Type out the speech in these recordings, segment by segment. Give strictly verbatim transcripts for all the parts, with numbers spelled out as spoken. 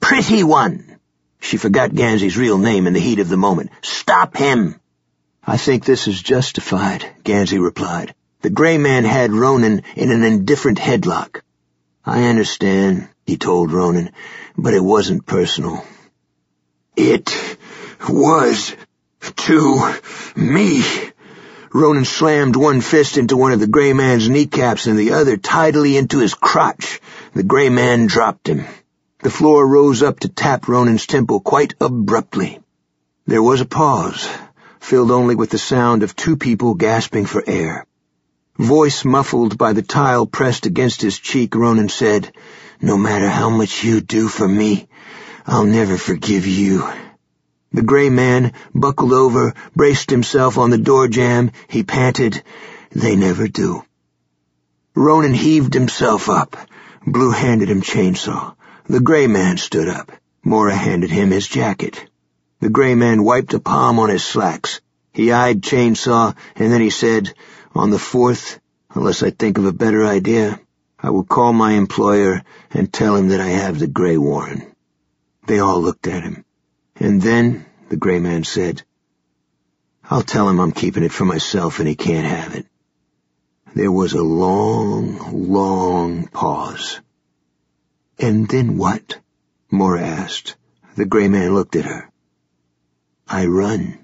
Pretty One." She forgot Gansey's real name in the heat of the moment. "Stop him." "I think this is justified," Gansey replied. "The gray man had Ronan in an indifferent headlock." "I understand," he told Ronan, "but it wasn't personal." "It was to me." Ronan slammed one fist into one of the gray man's kneecaps and the other tidily into his crotch. The gray man dropped him. The floor rose up to tap Ronan's temple quite abruptly. There was a pause, filled only with the sound of two people gasping for air. Voice muffled by the tile pressed against his cheek, Ronan said, "No matter how much you do for me, I'll never forgive you." The gray man buckled over, braced himself on the door jamb. He panted, "They never do." Ronan heaved himself up. Blue handed him chainsaw. The gray man stood up. Mora handed him his jacket. The gray man wiped a palm on his slacks. He eyed Chainsaw, and then he said, "On the fourth, unless I think of a better idea, I will call my employer and tell him that I have the Grey Warren." They all looked at him. "And then," the gray man said, "I'll tell him I'm keeping it for myself and he can't have it." There was a long, long pause. "And then what?" Mora asked. The gray man looked at her. "I run."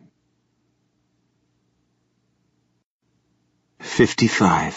fifty-five.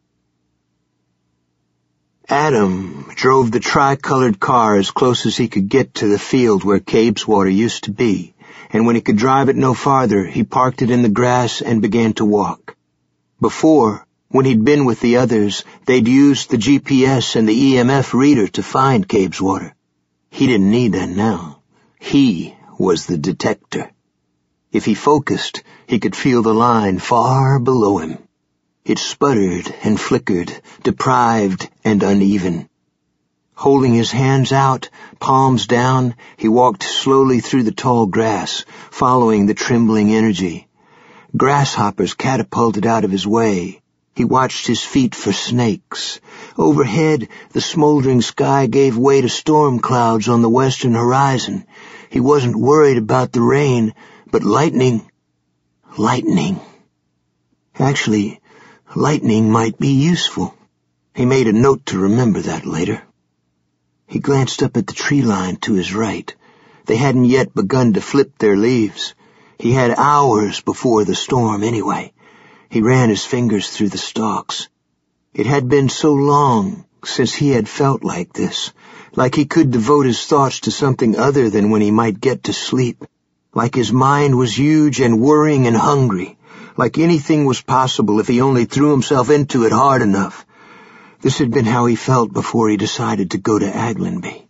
Adam drove the tri-colored car as close as he could get to the field where Cabeswater used to be, and when he could drive it no farther, he parked it in the grass and began to walk. Before, when he'd been with the others, they'd used the G P S and the E M F reader to find Cabeswater. He didn't need that now. He was the detector. If he focused, he could feel the line far below him. It sputtered and flickered, deprived and uneven. Holding his hands out, palms down, he walked slowly through the tall grass, following the trembling energy. Grasshoppers catapulted out of his way. He watched his feet for snakes. Overhead, the smoldering sky gave way to storm clouds on the western horizon. He wasn't worried about the rain, but lightning... Lightning. Actually, lightning might be useful. He made a note to remember that later. He glanced up at the tree line to his right. They hadn't yet begun to flip their leaves. He had hours before the storm anyway. He ran his fingers through the stalks. It had been so long since he had felt like this, like he could devote his thoughts to something other than when he might get to sleep, like his mind was huge and worrying and hungry, like anything was possible if he only threw himself into it hard enough. This had been how he felt before he decided to go to Aglenby.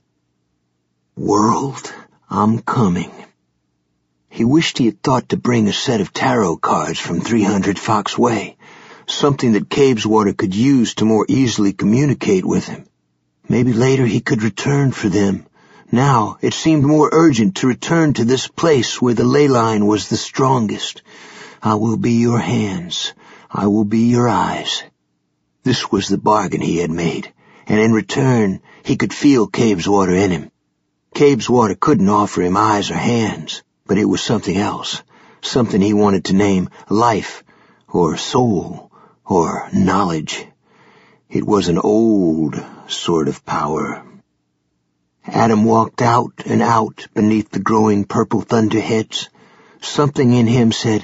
World, I'm coming. He wished he had thought to bring a set of tarot cards from three hundred Fox Way, something that Cabeswater could use to more easily communicate with him. Maybe later he could return for them. Now it seemed more urgent to return to this place where the ley line was the strongest. I will be your hands. I will be your eyes. This was the bargain he had made, and in return he could feel Cabeswater in him. Cabeswater couldn't offer him eyes or hands, but it was something else, something he wanted to name life, or soul, or knowledge. It was an old sort of power. Adam walked out and out beneath the growing purple thunderheads. Something in him said,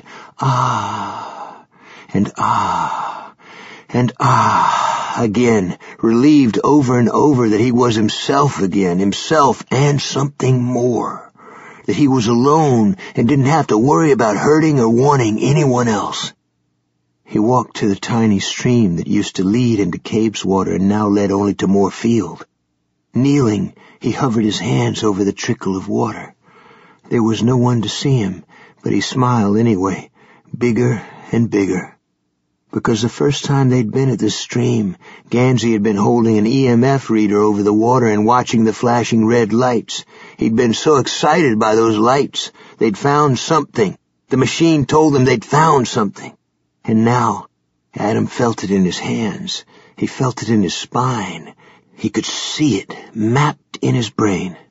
ah, and ah, and ah, again, relieved over and over that he was himself again, himself and something more, that he was alone and didn't have to worry about hurting or wanting anyone else. He walked to the tiny stream that used to lead into Cabeswater and now led only to more field. Kneeling, he hovered his hands over the trickle of water. There was no one to see him, but he smiled anyway, bigger and bigger. Because the first time they'd been at this stream, Gansey had been holding an E M F reader over the water and watching the flashing red lights. He'd been so excited by those lights. They'd found something. The machine told them they'd found something. And now, Adam felt it in his hands. He felt it in his spine. He could see it, mapped in his brain.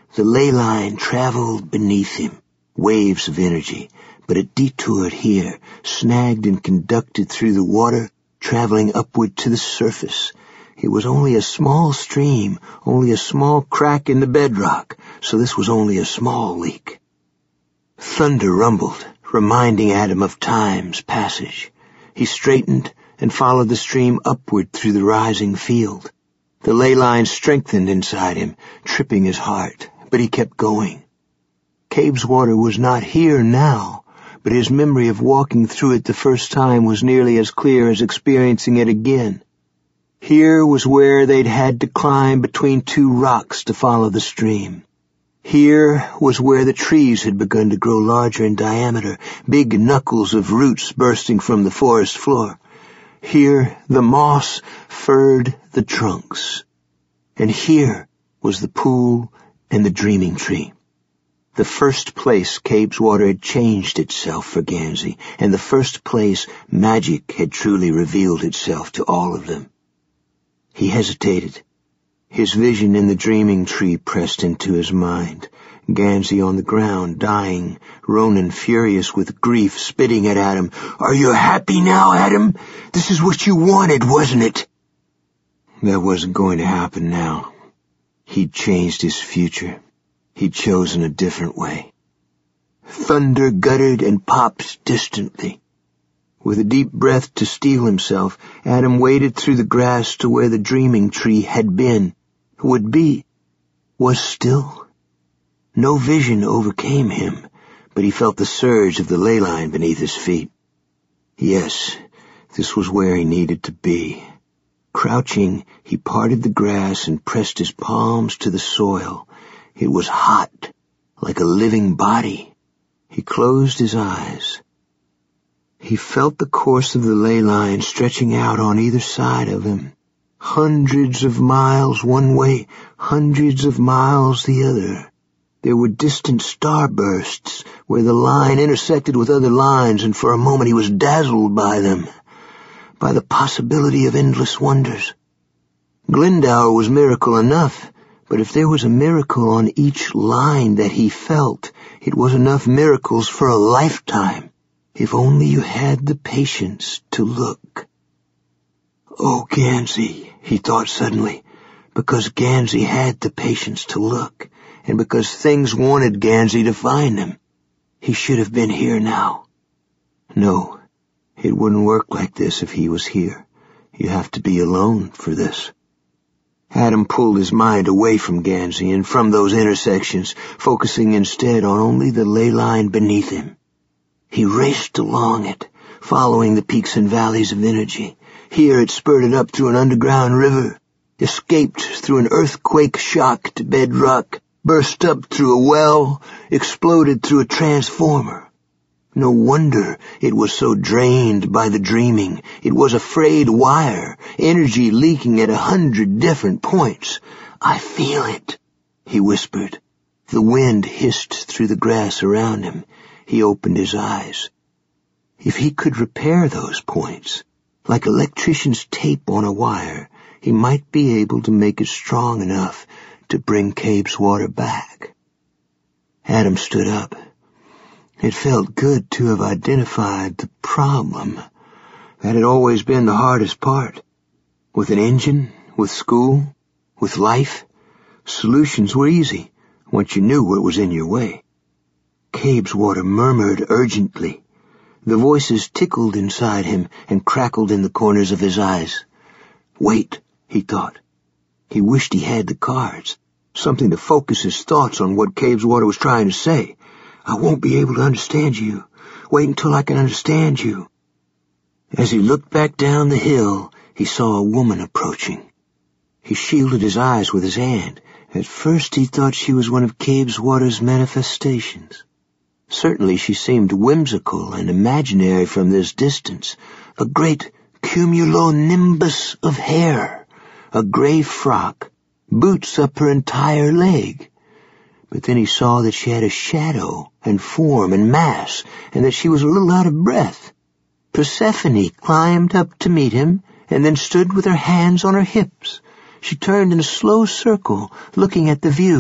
The ley line traveled beneath him, waves of energy, but it detoured here, snagged and conducted through the water, traveling upward to the surface. It was only a small stream, only a small crack in the bedrock, so this was only a small leak. Thunder rumbled, reminding Adam of time's passage. He straightened and followed the stream upward through the rising field. The ley line strengthened inside him, tripping his heart, but he kept going. Cabeswater was not here now, but his memory of walking through it the first time was nearly as clear as experiencing it again. Here was where they'd had to climb between two rocks to follow the stream. Here was where the trees had begun to grow larger in diameter, big knuckles of roots bursting from the forest floor. Here the moss furred the trunks. And here was the pool and the dreaming tree. The first place Cabeswater had changed itself for Gansey, and the first place magic had truly revealed itself to all of them. He hesitated. His vision in the dreaming tree pressed into his mind. Gansey on the ground, dying, Ronan furious with grief, spitting at Adam. "Are you happy now, Adam? This is what you wanted, wasn't it?" That wasn't going to happen now. He'd changed his future. He'd chosen a different way. Thunder guttered and popped distantly. With a deep breath to steel himself, Adam waded through the grass to where the dreaming tree had been, would be, was still. No vision overcame him, but he felt the surge of the ley line beneath his feet. Yes, this was where he needed to be. Crouching, he parted the grass and pressed his palms to the soil. It was hot, like a living body. He closed his eyes. He felt the course of the ley line stretching out on either side of him. Hundreds of miles one way, hundreds of miles the other. There were distant starbursts where the line intersected with other lines, and for a moment he was dazzled by them, by the possibility of endless wonders. Glendower was miracle enough, but if there was a miracle on each line that he felt, it was enough miracles for a lifetime. If only you had the patience to look. Oh, Gansey, he thought suddenly, because Gansey had the patience to look, and because things wanted Gansey to find him. He should have been here now. No, it wouldn't work like this if he was here. You have to be alone for this. Adam pulled his mind away from Gansey and from those intersections, focusing instead on only the ley line beneath him. He raced along it, following the peaks and valleys of energy. Here it spurted up through an underground river, escaped through an earthquake-shocked bedrock, burst up through a well, exploded through a transformer. No wonder it was so drained by the dreaming. It was a frayed wire, energy leaking at a hundred different points. "I feel it," he whispered. The wind hissed through the grass around him. He opened his eyes. If he could repair those points, like electrician's tape on a wire, he might be able to make it strong enough to bring Cabeswater back. Adam stood up. It felt good to have identified the problem. That had always been the hardest part. With an engine, with school, with life, solutions were easy once you knew what was in your way. Cabeswater murmured urgently. The voices tickled inside him and crackled in the corners of his eyes. Wait, he thought. He wished he had the cards, something to focus his thoughts on what Cabeswater was trying to say. "I won't be able to understand you. Wait until I can understand you." As he looked back down the hill, he saw a woman approaching. He shielded his eyes with his hand. At first he thought she was one of Cabeswater's manifestations. Certainly she seemed whimsical and imaginary from this distance, a great cumulonimbus of hair, a gray frock, boots up her entire leg. But then he saw that she had a shadow and form and mass, and that she was a little out of breath. Persephone climbed up to meet him, and then stood with her hands on her hips. She turned in a slow circle, looking at the view.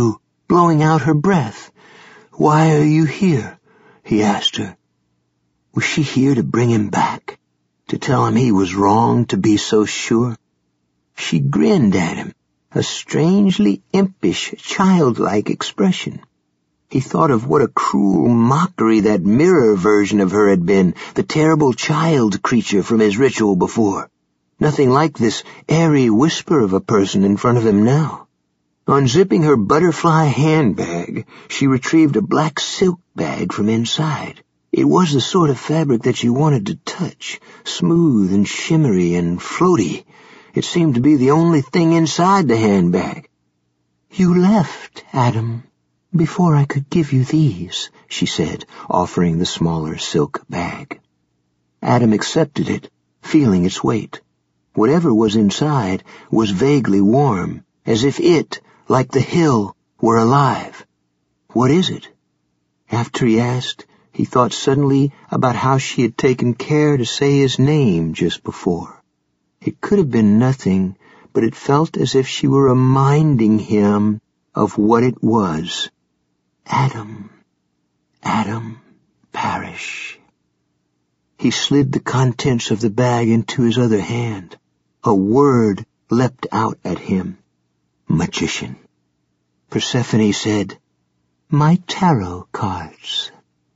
blowing out her breath. "Why are you here?" he asked her. Was she here to bring him back? To tell him he was wrong to be so sure? She grinned at him, a strangely impish, childlike expression. He thought of what a cruel mockery that mirror version of her had been, the terrible child creature from his ritual before. Nothing like this airy whisper of a person in front of him now. Unzipping her butterfly handbag, she retrieved a black silk bag from inside. It was the sort of fabric that she wanted to touch, smooth and shimmery and floaty. It seemed to be the only thing inside the handbag. "You left, Adam, before I could give you these," she said, offering the smaller silk bag. Adam accepted it, feeling its weight. Whatever was inside was vaguely warm, as if it, like the hill, were alive. "What is it?" After he asked, he thought suddenly about how she had taken care to say his name just before. It could have been nothing, but it felt as if she were reminding him of what it was. Adam. Adam Parrish. He slid the contents of the bag into his other hand. A word leapt out at him. Magician. Persephone said, "My tarot cards."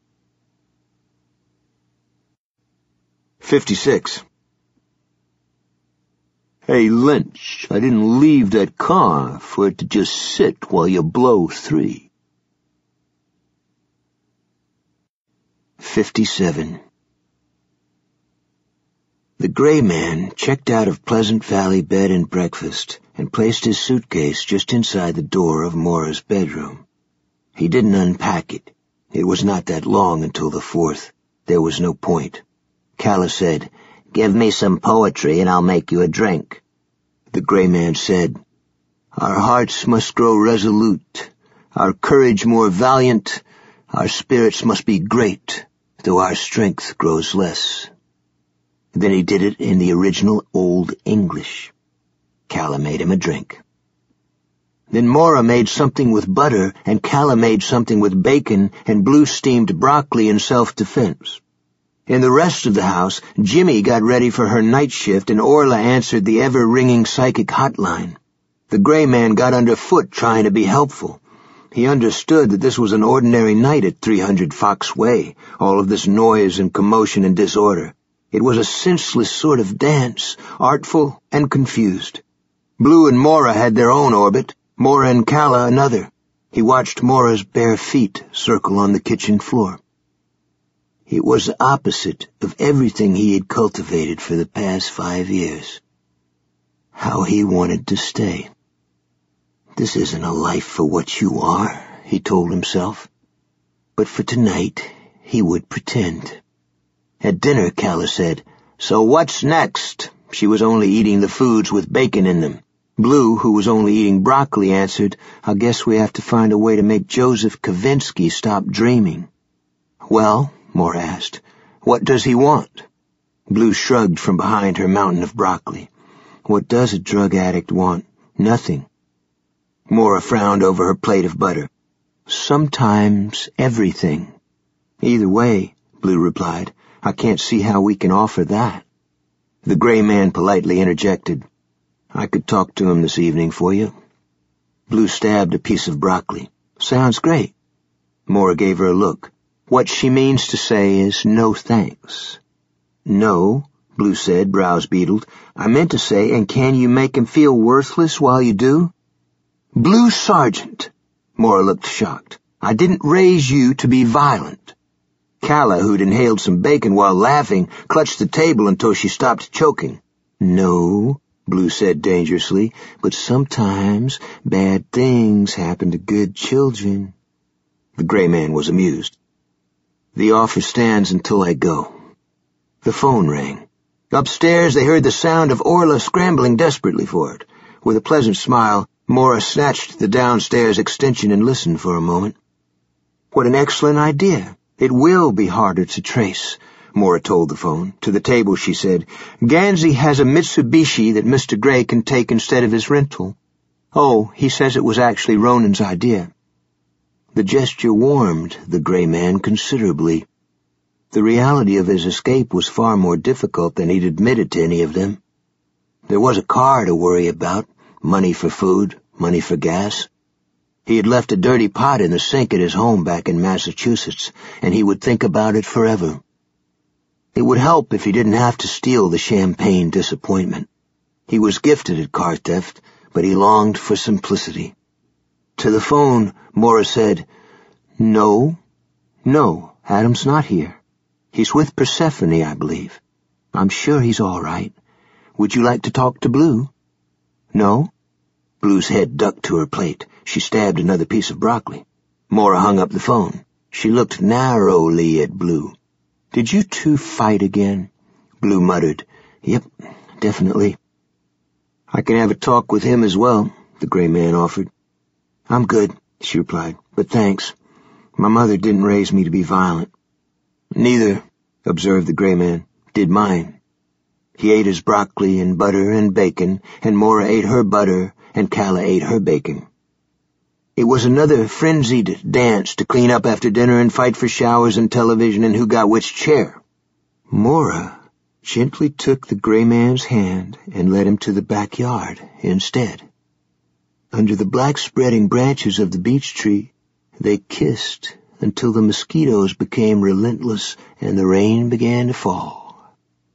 fifty-six. "Hey, Lynch, I didn't leave that car for it to just sit while you blow three." fifty-seven. The gray man checked out of Pleasant Valley Bed and Breakfast and placed his suitcase just inside the door of Maura's bedroom. He didn't unpack it. It was not that long until the fourth. There was no point. Calla said, "Give me some poetry and I'll make you a drink." The gray man said, "Our hearts must grow resolute, our courage more valiant, our spirits must be great, though our strength grows less." Then he did it in the original Old English. Calla made him a drink. Then Maura made something with butter, and Calla made something with bacon and blue-steamed broccoli in self-defense. In the rest of the house, Jimmy got ready for her night shift and Orla answered the ever-ringing psychic hotline. The gray man got underfoot trying to be helpful. He understood that this was an ordinary night at three hundred Fox Way, all of this noise and commotion and disorder. It was a senseless sort of dance, artful and confused. Blue and Maura had their own orbit, Maura and Calla another. He watched Maura's bare feet circle on the kitchen floor. It was the opposite of everything he had cultivated for the past five years. How he wanted to stay. "This isn't a life for what you are," he told himself. But for tonight, he would pretend. At dinner, Calla said, "So what's next?" She was only eating the foods with bacon in them. Blue, who was only eating broccoli, answered, "I guess we have to find a way to make Joseph Kavinsky stop dreaming." "Well," Maura asked, "what does he want?" Blue shrugged from behind her mountain of broccoli. "What does a drug addict want? Nothing." Maura frowned over her plate of butter. "Sometimes everything." "Either way," Blue replied, "I can't see how we can offer that." The gray man politely interjected, "I could talk to him this evening for you." Blue stabbed a piece of broccoli. "Sounds great." Maura gave her a look. What she means to say is no thanks. "No," Blue said, brows beetled. "I meant to say, and can you make him feel worthless while you do?" "Blue Sergeant," Maura looked shocked. "I didn't raise you to be violent." Calla, who'd inhaled some bacon while laughing, clutched the table until she stopped choking. "No," Blue said dangerously, "but sometimes bad things happen to good children." The gray man was amused. "The offer stands until I go." The phone rang. Upstairs they heard the sound of Orla scrambling desperately for it. With a pleasant smile, Maura snatched the downstairs extension and listened for a moment. "What an excellent idea. It will be harder to trace," Maura told the phone. To the table she said, "Gansey has a Mitsubishi that Mister Gray can take instead of his rental. Oh, he says it was actually Ronan's idea." The gesture warmed the gray man considerably. The reality of his escape was far more difficult than he'd admitted to any of them. There was a car to worry about, money for food, money for gas. He had left a dirty pot in the sink at his home back in Massachusetts, and he would think about it forever. It would help if he didn't have to steal the champagne disappointment. He was gifted at car theft, but he longed for simplicity. To the phone, Maura said, "No, no, Adam's not here. He's with Persephone, I believe. I'm sure he's all right. Would you like to talk to Blue?" "No?" Blue's head ducked to her plate. She stabbed another piece of broccoli. Maura hung up the phone. She looked narrowly at Blue. "Did you two fight again?" Blue muttered, "Yep, definitely." "I can have a talk with him as well," the gray man offered. "I'm good," she replied, "but thanks. My mother didn't raise me to be violent." "Neither," observed the gray man, "did mine." He ate his broccoli and butter and bacon, and Maura ate her butter, and Calla ate her bacon. It was another frenzied dance to clean up after dinner and fight for showers and television and who got which chair. Maura gently took the gray man's hand and led him to the backyard instead. Under the black spreading branches of the beech tree, they kissed until the mosquitoes became relentless and the rain began to fall.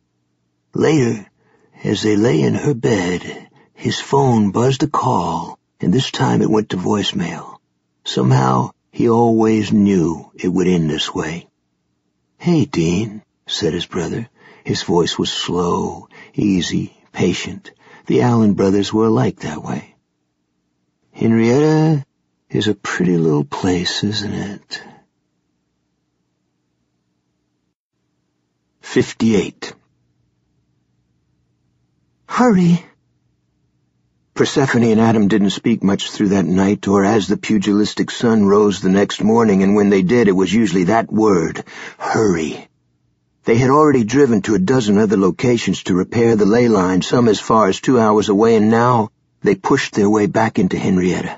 Later, as they lay in her bed, his phone buzzed a call, and this time it went to voicemail. Somehow, he always knew it would end this way. "Hey, Dean," said his brother. His voice was slow, easy, patient. The Allen brothers were alike that way. "Henrietta is a pretty little place, isn't it?" Fifty-eight. "Hurry!" Persephone and Adam didn't speak much through that night or as the pugilistic sun rose the next morning, and when they did, it was usually that word, hurry. They had already driven to a dozen other locations to repair the ley line, some as far as two hours away, and now they pushed their way back into Henrietta.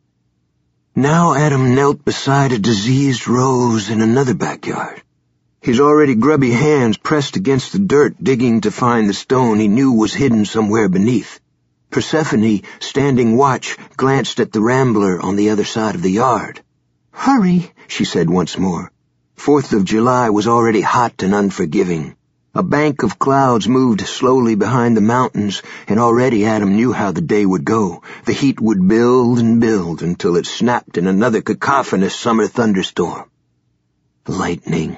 Now Adam knelt beside a diseased rose in another backyard. His already grubby hands pressed against the dirt, digging to find the stone he knew was hidden somewhere beneath. Persephone, standing watch, glanced at the rambler on the other side of the yard. "Hurry," she said once more. Fourth of July was already hot and unforgiving. A bank of clouds moved slowly behind the mountains, and already Adam knew how the day would go. The heat would build and build until it snapped in another cacophonous summer thunderstorm. Lightning.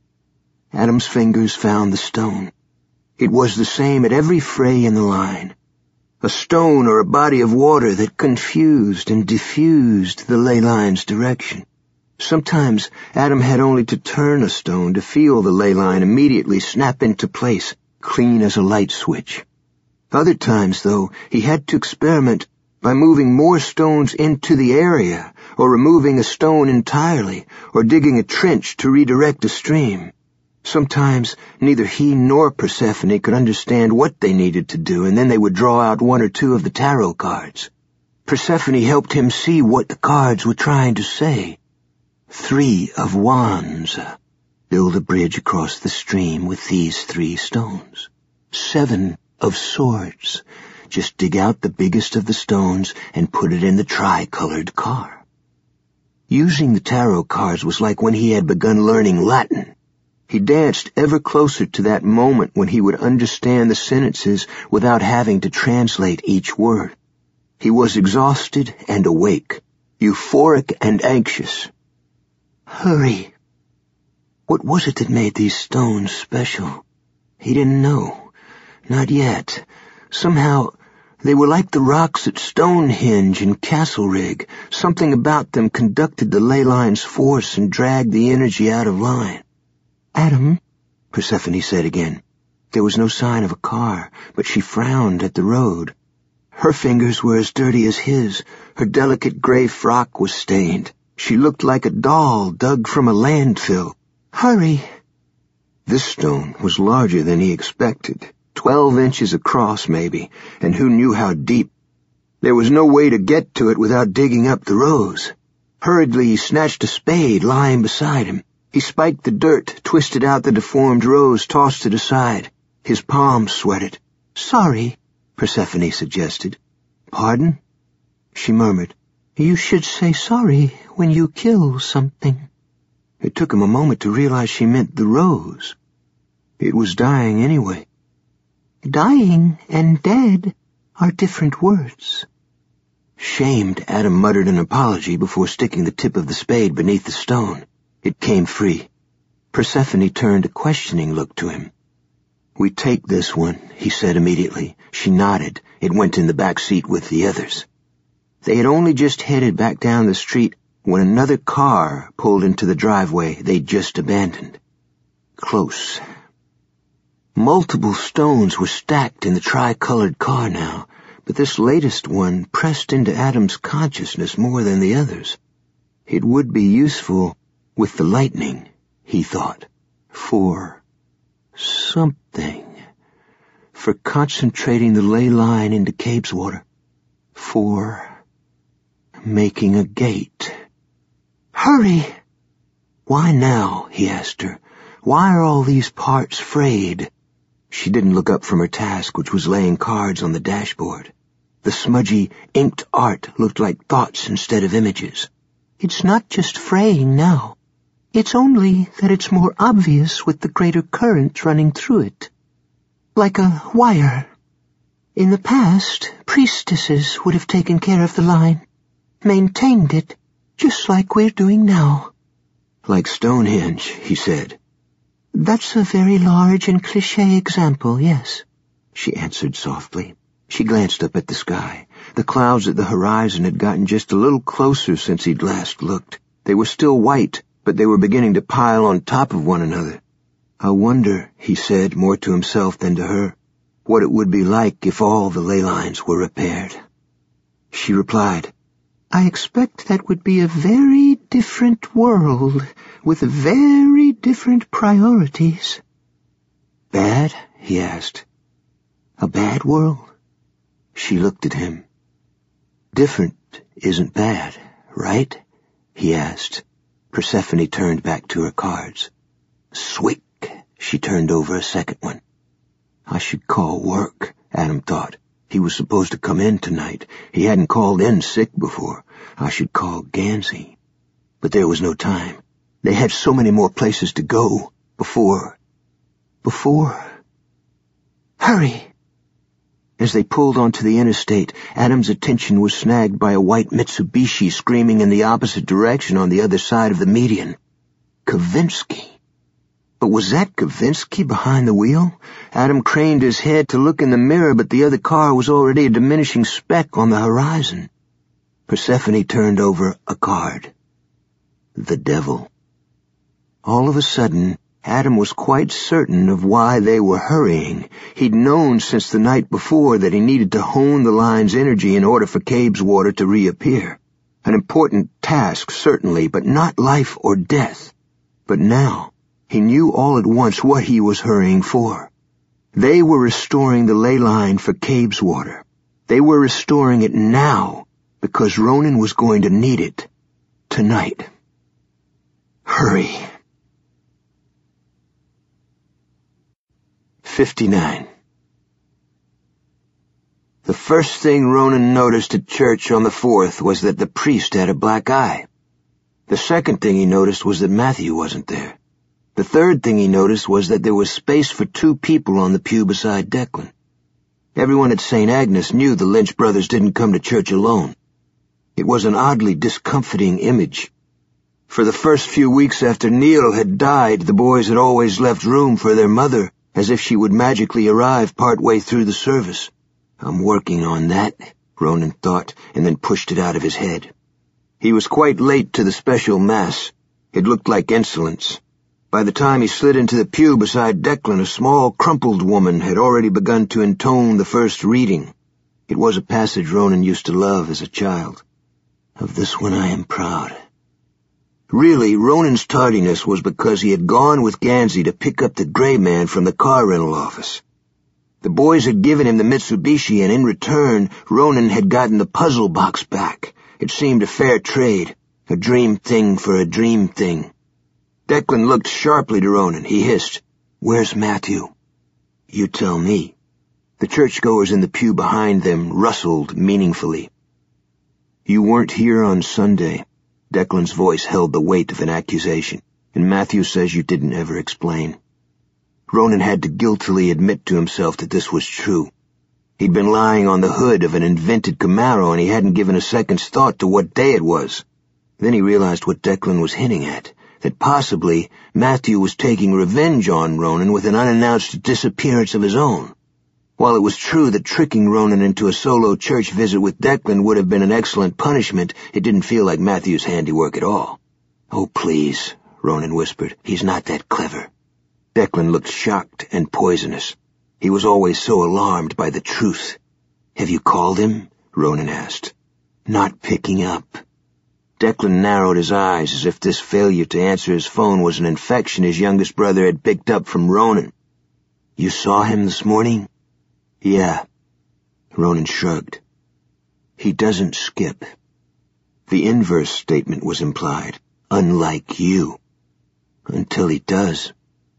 Adam's fingers found the stone. It was the same at every fray in the line. A stone or a body of water that confused and diffused the ley line's direction. Sometimes Adam had only to turn a stone to feel the ley line immediately snap into place, clean as a light switch. Other times, though, he had to experiment by moving more stones into the area, or removing a stone entirely, or digging a trench to redirect a stream. Sometimes neither he nor Persephone could understand what they needed to do, and then they would draw out one or two of the tarot cards. Persephone helped him see what the cards were trying to say. Three of wands. Build a bridge across the stream with these three stones. Seven of swords. Just dig out the biggest of the stones and put it in the tri-colored car. Using the tarot cards was like when he had begun learning Latin. He danced ever closer to that moment when he would understand the sentences without having to translate each word. He was exhausted and awake, euphoric and anxious. Hurry. What was it that made these stones special? He didn't know. Not yet. Somehow, they were like the rocks at Stonehenge and Castlerig. Something about them conducted the ley line's force and dragged the energy out of line. "Adam," Persephone said again. There was no sign of a car, but she frowned at the road. Her fingers were as dirty as his. Her delicate gray frock was stained. She looked like a doll dug from a landfill. "Hurry." This stone was larger than he expected. Twelve inches across, maybe, and who knew how deep. There was no way to get to it without digging up the rose. Hurriedly, he snatched a spade lying beside him. He spiked the dirt, twisted out the deformed rose, tossed it aside. His palms sweated. "Sorry," Persephone suggested. "Pardon?" she murmured. "You should say sorry when you kill something." It took him a moment to realize she meant the rose. It was dying anyway. "Dying and dead are different words." Shamed, Adam muttered an apology before sticking the tip of the spade beneath the stone. It came free. Persephone turned a questioning look to him. "We take this one," he said immediately. She nodded. It went in the back seat with the others. They had only just headed back down the street when another car pulled into the driveway they'd just abandoned. Close. Multiple stones were stacked in the tri-colored car now, but this latest one pressed into Adam's consciousness more than the others. It would be useful with the lightning, he thought, for something. For concentrating the ley line into Cabeswater. For making a gate. "Hurry!" "Why now?" he asked her. "Why are all these parts frayed?" She didn't look up from her task, which was laying cards on the dashboard. The smudgy, inked art looked like thoughts instead of images. "It's not just fraying now. It's only that it's more obvious with the greater current running through it. Like a wire. In the past, priestesses would have taken care of the line, maintained it, just like we're doing now." "Like Stonehenge," he said. "That's a very large and cliché example, yes," she answered softly. She glanced up at the sky. The clouds at the horizon had gotten just a little closer since he'd last looked. They were still white, but they were beginning to pile on top of one another. "I wonder," he said, more to himself than to her, "what it would be like if all the ley lines were repaired." She replied, "I expect that would be a very different world, with very different priorities." "Bad?" he asked. "A bad world?" She looked at him. "Different isn't bad, right?" he asked. Persephone turned back to her cards. "Swick." She turned over a second one. I should call work, Adam thought. He was supposed to come in tonight. He hadn't called in sick before. I should call Gansey. But there was no time. They had so many more places to go before... Before... Hurry! As they pulled onto the interstate, Adam's attention was snagged by a white Mitsubishi screaming in the opposite direction on the other side of the median. Kavinsky. But was that Kavinsky behind the wheel? Adam craned his head to look in the mirror, but the other car was already a diminishing speck on the horizon. Persephone turned over a card. The devil. All of a sudden, Adam was quite certain of why they were hurrying. He'd known since the night before that he needed to hone the line's energy in order for Cabeswater to reappear. An important task, certainly, but not life or death. But now, he knew all at once what he was hurrying for. They were restoring the ley line for Cabeswater. They were restoring it now, because Ronan was going to need it. Tonight. Hurry. fifty-nine. The first thing Ronan noticed at church on the fourth was that the priest had a black eye. The second thing he noticed was that Matthew wasn't there. The third thing he noticed was that there was space for two people on the pew beside Declan. Everyone at Saint Agnes knew the Lynch brothers didn't come to church alone. It was an oddly discomforting image. For the first few weeks after Neil had died, the boys had always left room for their mother, as if she would magically arrive partway through the service. I'm working on that, Ronan thought, and then pushed it out of his head. He was quite late to the special mass. It looked like insolence. By the time he slid into the pew beside Declan, a small, crumpled woman had already begun to intone the first reading. It was a passage Ronan used to love as a child. Of this one I am proud. Really, Ronan's tardiness was because he had gone with Gansey to pick up the gray man from the car rental office. The boys had given him the Mitsubishi, and in return, Ronan had gotten the puzzle box back. It seemed a fair trade. A dream thing for a dream thing. Declan looked sharply to Ronan. He hissed, "Where's Matthew?" "You tell me." The churchgoers in the pew behind them rustled meaningfully. "You weren't here on Sunday." Declan's voice held the weight of an accusation. "And Matthew says you didn't ever explain." Ronan had to guiltily admit to himself that this was true. He'd been lying on the hood of an invented Camaro, and he hadn't given a second's thought to what day it was. Then he realized what Declan was hinting at, that possibly Matthew was taking revenge on Ronan with an unannounced disappearance of his own. While it was true that tricking Ronan into a solo church visit with Declan would have been an excellent punishment, it didn't feel like Matthew's handiwork at all. "Oh, please," Ronan whispered. "He's not that clever." Declan looked shocked and poisonous. He was always so alarmed by the truth. "Have you called him?" Ronan asked. "Not picking up." Declan narrowed his eyes as if this failure to answer his phone was an infection his youngest brother had picked up from Ronan. "You saw him this morning?" "Yeah." Ronan shrugged. "He doesn't skip." The inverse statement was implied. "Unlike you." "Until he does."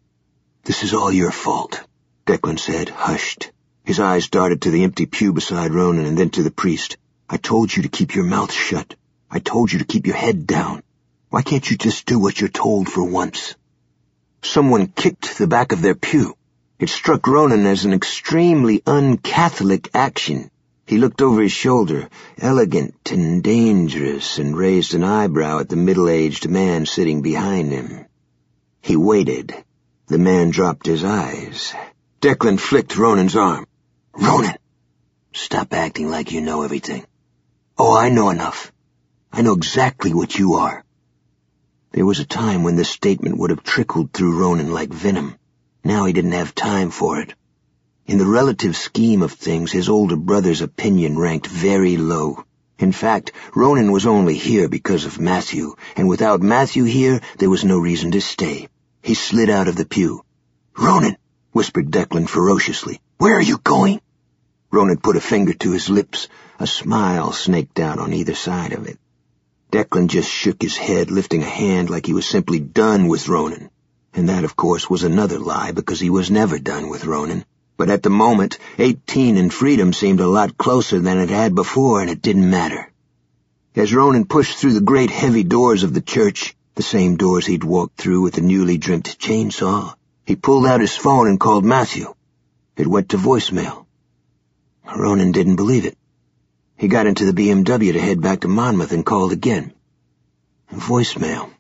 "This is all your fault," Declan said, hushed. His eyes darted to the empty pew beside Ronan and then to the priest. "I told you to keep your mouth shut. I told you to keep your head down. Why can't you just do what you're told for once?" Someone kicked the back of their pew. It struck Ronan as an extremely un-Catholic action. He looked over his shoulder, elegant and dangerous, and raised an eyebrow at the middle-aged man sitting behind him. He waited. The man dropped his eyes. Declan flicked Ronan's arm. "Ronan, stop acting like you know everything." "Oh, I know enough. I know exactly what you are." There was a time when this statement would have trickled through Ronan like venom. Now he didn't have time for it. In the relative scheme of things, his older brother's opinion ranked very low. In fact, Ronan was only here because of Matthew, and without Matthew here, there was no reason to stay. He slid out of the pew. "Ronan," whispered Declan ferociously, "where are you going?" Ronan put a finger to his lips. A smile snaked out on either side of it. Declan just shook his head, lifting a hand like he was simply done with Ronan. And that, of course, was another lie, because he was never done with Ronan. But at the moment, eighteen and freedom seemed a lot closer than it had before, and it didn't matter. As Ronan pushed through the great heavy doors of the church, the same doors he'd walked through with the newly dripped chainsaw, he pulled out his phone and called Matthew. It went to voicemail. Ronan didn't believe it. He got into the B M W to head back to Monmouth and called again. Voicemail.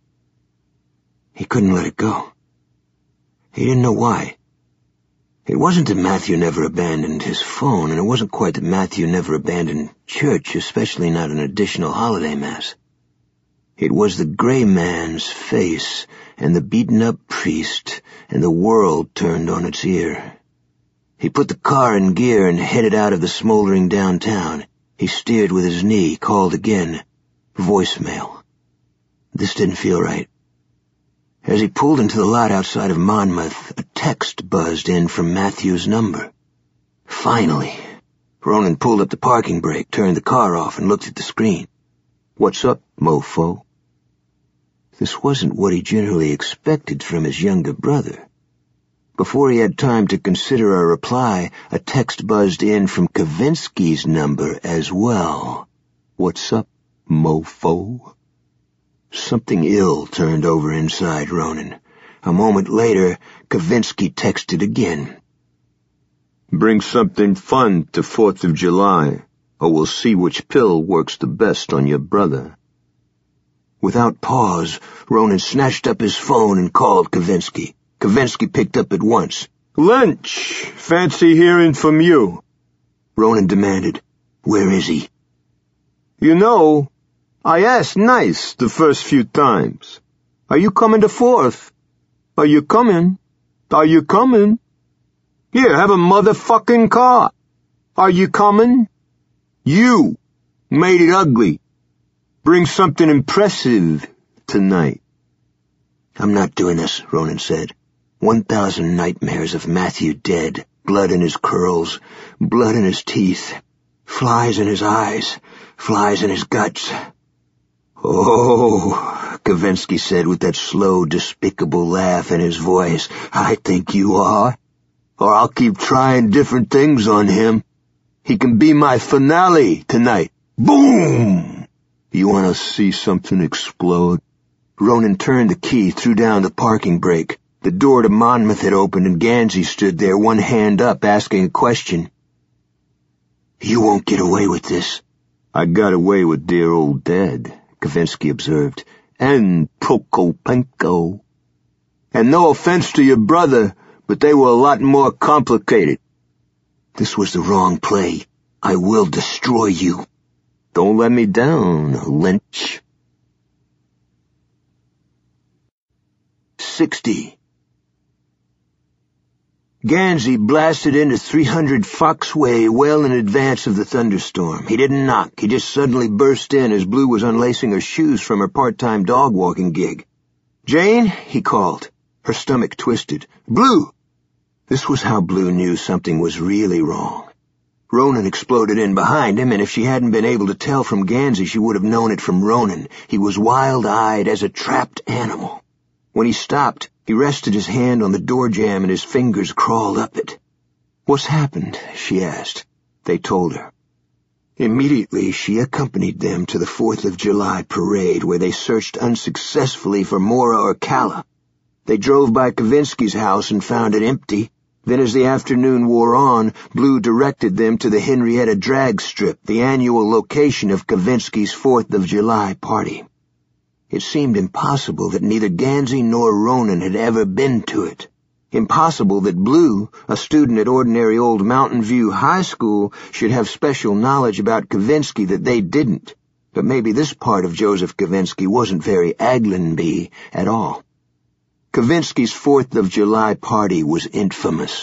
He couldn't let it go. He didn't know why. It wasn't that Matthew never abandoned his phone, and it wasn't quite that Matthew never abandoned church, especially not an additional holiday mass. It was the gray man's face and the beaten-up priest, and the world turned on its ear. He put the car in gear and headed out of the smoldering downtown. He steered with his knee, called again. Voicemail. This didn't feel right. As he pulled into the lot outside of Monmouth, a text buzzed in from Matthew's number. Finally. Ronan pulled up the parking brake, turned the car off, and looked at the screen. "What's up, mofo?" This wasn't what he generally expected from his younger brother. Before he had time to consider a reply, a text buzzed in from Kavinsky's number as well. "What's up, mofo?" Something ill turned over inside Ronan. A moment later, Kavinsky texted again. "Bring something fun to Fourth of July, or we'll see which pill works the best on your brother." Without pause, Ronan snatched up his phone and called Kavinsky. Kavinsky picked up at once. "Lynch, fancy hearing from you." Ronan demanded. "Where is he?" "You know, I asked nice the first few times. Are you coming to Fourth? Are you coming? Are you coming? Here, have a motherfucking car. Are you coming? You made it ugly. Bring something impressive tonight." "I'm not doing this," Ronan said. One thousand nightmares of Matthew dead, blood in his curls, blood in his teeth, flies in his eyes, flies in his guts. "Oh," Kavinsky said with that slow, despicable laugh in his voice, "I think you are. Or I'll keep trying different things on him. He can be my finale tonight. Boom! You want to see something explode?" Ronan turned the key, threw down the parking brake. The door to Monmouth had opened and Gansey stood there, one hand up, asking a question. "You won't get away with this." "I got away with dear old Dad," Kavinsky observed, "and Prokopenko. And no offense to your brother, but they were a lot more complicated." "This was the wrong play. I will destroy you." "Don't let me down, Lynch." Sixty. Gansey blasted into three hundred Fox Way well in advance of the thunderstorm. He didn't knock. He just suddenly burst in as Blue was unlacing her shoes from her part-time dog-walking gig. "Jane?" he called. Her stomach twisted. "Blue!" This was how Blue knew something was really wrong. Ronan exploded in behind him, and if she hadn't been able to tell from Gansey, she would have known it from Ronan. He was wild-eyed as a trapped animal. When he stopped, he rested his hand on the door jamb and his fingers crawled up it. "What's happened?" she asked. They told her. Immediately, she accompanied them to the Fourth of July parade, where they searched unsuccessfully for Mora or Calla. They drove by Kavinsky's house and found it empty. Then as the afternoon wore on, Blue directed them to the Henrietta Drag Strip, the annual location of Kavinsky's Fourth of July party. It seemed impossible that neither Gansey nor Ronan had ever been to it. Impossible that Blue, a student at ordinary old Mountain View High School, should have special knowledge about Kavinsky that they didn't. But maybe this part of Joseph Kavinsky wasn't very Aglenby at all. Kavinsky's Fourth of July party was infamous.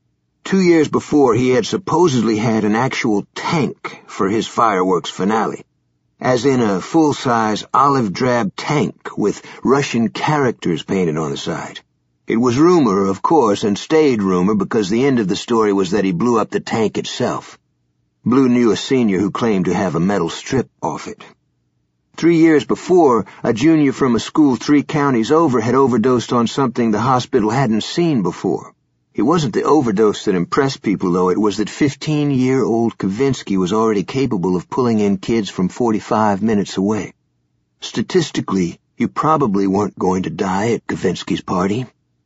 Two years before, he had supposedly had an actual tank for his fireworks finale, as in a full-size olive-drab tank with Russian characters painted on the side. It was rumor, of course, and stayed rumor because the end of the story was that he blew up the tank itself. Blue knew a senior who claimed to have a metal strip off it. Three years before, a junior from a school three counties over had overdosed on something the hospital hadn't seen before. It wasn't the overdose that impressed people, though. It was that fifteen-year-old Kavinsky was already capable of pulling in kids from forty-five minutes away. Statistically, you probably weren't going to die at Kavinsky's party.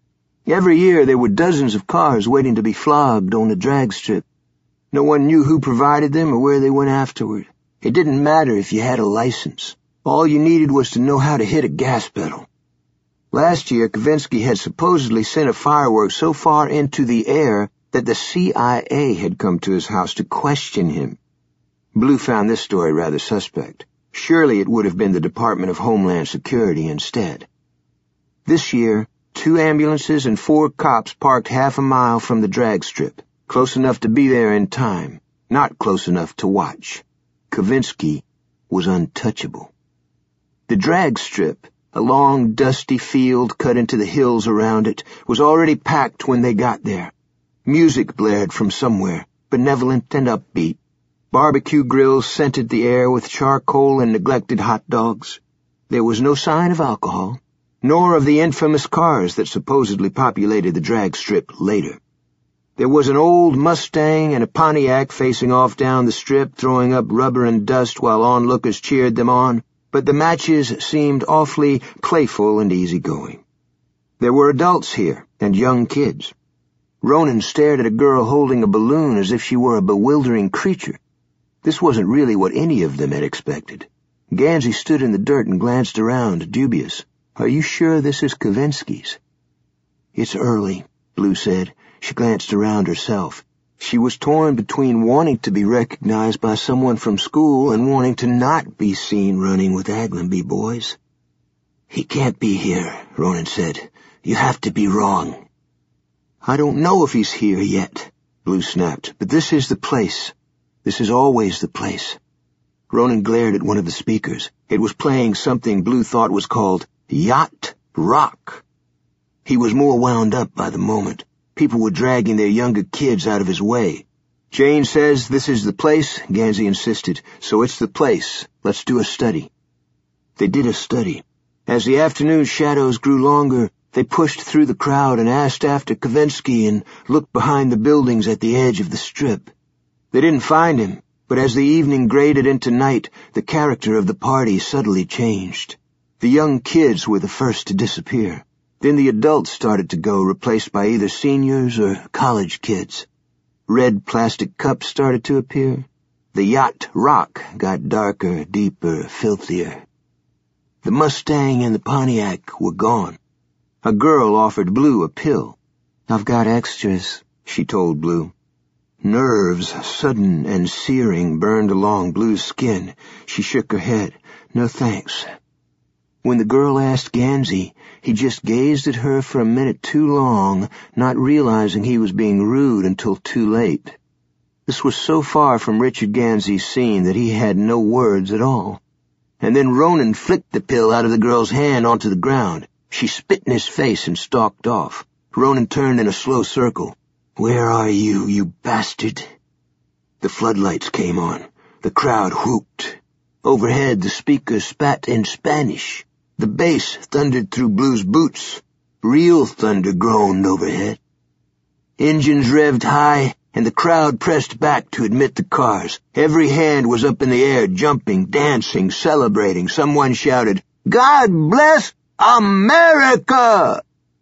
Every year there were dozens of cars waiting to be flogged on the drag strip. No one knew who provided them or where they went afterward. It didn't matter if you had a license. All you needed was to know how to hit a gas pedal. Last year, Kavinsky had supposedly sent a firework so far into the air that the C I A had come to his house to question him. Blue found this story rather suspect. Surely it would have been the Department of Homeland Security instead. This year, two ambulances and four cops parked half a mile from the drag strip, close enough to be there in time, not close enough to watch. Kavinsky was untouchable. The drag strip, a long, dusty field cut into the hills around it, was already packed when they got there. Music blared from somewhere, benevolent and upbeat. Barbecue grills scented the air with charcoal and neglected hot dogs. There was no sign of alcohol, nor of the infamous cars that supposedly populated the drag strip later. There was an old Mustang and a Pontiac facing off down the strip, throwing up rubber and dust while onlookers cheered them on, but the matches seemed awfully playful and easygoing. There were adults here, and young kids. Ronan stared at a girl holding a balloon as if she were a bewildering creature. This wasn't really what any of them had expected. Gansey stood in the dirt and glanced around, dubious. "Are you sure this is Kavinsky's?" "It's early," Blue said. She glanced around herself. She was torn between wanting to be recognized by someone from school and wanting to not be seen running with Aglenby boys. "He can't be here," Ronan said. "You have to be wrong." "I don't know if he's here yet," Blue snapped, "but this is the place. This is always the place." Ronan glared at one of the speakers. It was playing something Blue thought was called Yacht Rock. He was more wound up by the moment. People were dragging their younger kids out of his way. "Jane says this is the place," Gansey insisted. "So it's the place. Let's do a study." They did a study. As the afternoon shadows grew longer, they pushed through the crowd and asked after Kavinsky and looked behind the buildings at the edge of the strip. They didn't find him, but as the evening graded into night, the character of the party subtly changed. The young kids were the first to disappear. Then the adults started to go, replaced by either seniors or college kids. Red plastic cups started to appear. The yacht rock got darker, deeper, filthier. The Mustang and the Pontiac were gone. A girl offered Blue a pill. "I've got extras," she told Blue. Nerves, sudden and searing, burned along Blue's skin. She shook her head. "No thanks." When the girl asked Gansey, he just gazed at her for a minute too long, not realizing he was being rude until too late. This was so far from Richard Gansey's scene that he had no words at all. And then Ronan flicked the pill out of the girl's hand onto the ground. She spit in his face and stalked off. Ronan turned in a slow circle. "Where are you, you bastard?" The floodlights came on. The crowd whooped. Overhead, the speakers spat in Spanish. The bass thundered through Blue's boots. Real thunder groaned overhead. Engines revved high, and the crowd pressed back to admit the cars. Every hand was up in the air, jumping, dancing, celebrating. Someone shouted, "God bless America!"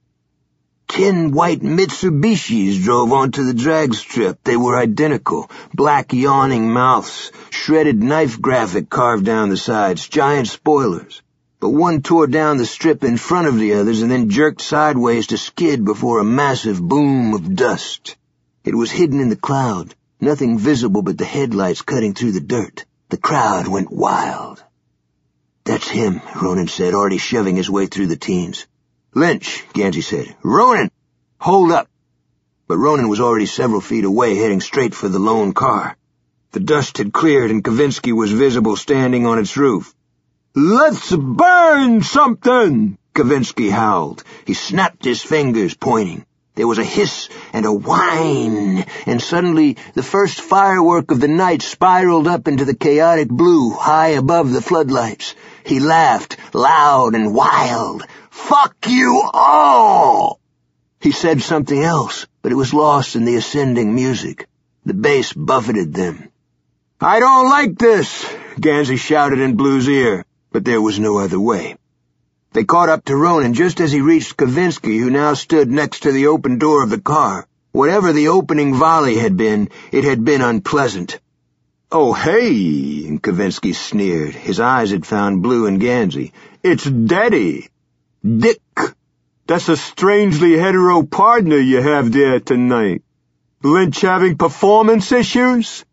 Ten white Mitsubishis drove onto the drag strip. They were identical. Black yawning mouths, shredded knife graphic carved down the sides, giant spoilers. But one tore down the strip in front of the others and then jerked sideways to skid before a massive boom of dust. It was hidden in the cloud, nothing visible but the headlights cutting through the dirt. The crowd went wild. "That's him," Ronan said, already shoving his way through the teens. "Lynch," Gansey said. "Ronan! Hold up!" But Ronan was already several feet away, heading straight for the lone car. The dust had cleared and Kavinsky was visible standing on its roof. "Let's burn something!" Kavinsky howled. He snapped his fingers, pointing. There was a hiss and a whine, and suddenly the first firework of the night spiraled up into the chaotic blue high above the floodlights. He laughed, loud and wild. "Fuck you all!" He said something else, but it was lost in the ascending music. The bass buffeted them. "I don't like this," Gansey shouted in Blue's ear, but there was no other way. They caught up to Ronan just as he reached Kavinsky, who now stood next to the open door of the car. Whatever the opening volley had been, it had been unpleasant. "Oh, hey," Kavinsky sneered. His eyes had found Blue and Gansey. "It's Daddy. Dick. That's a strangely hetero partner you have there tonight. Lynch having performance issues?"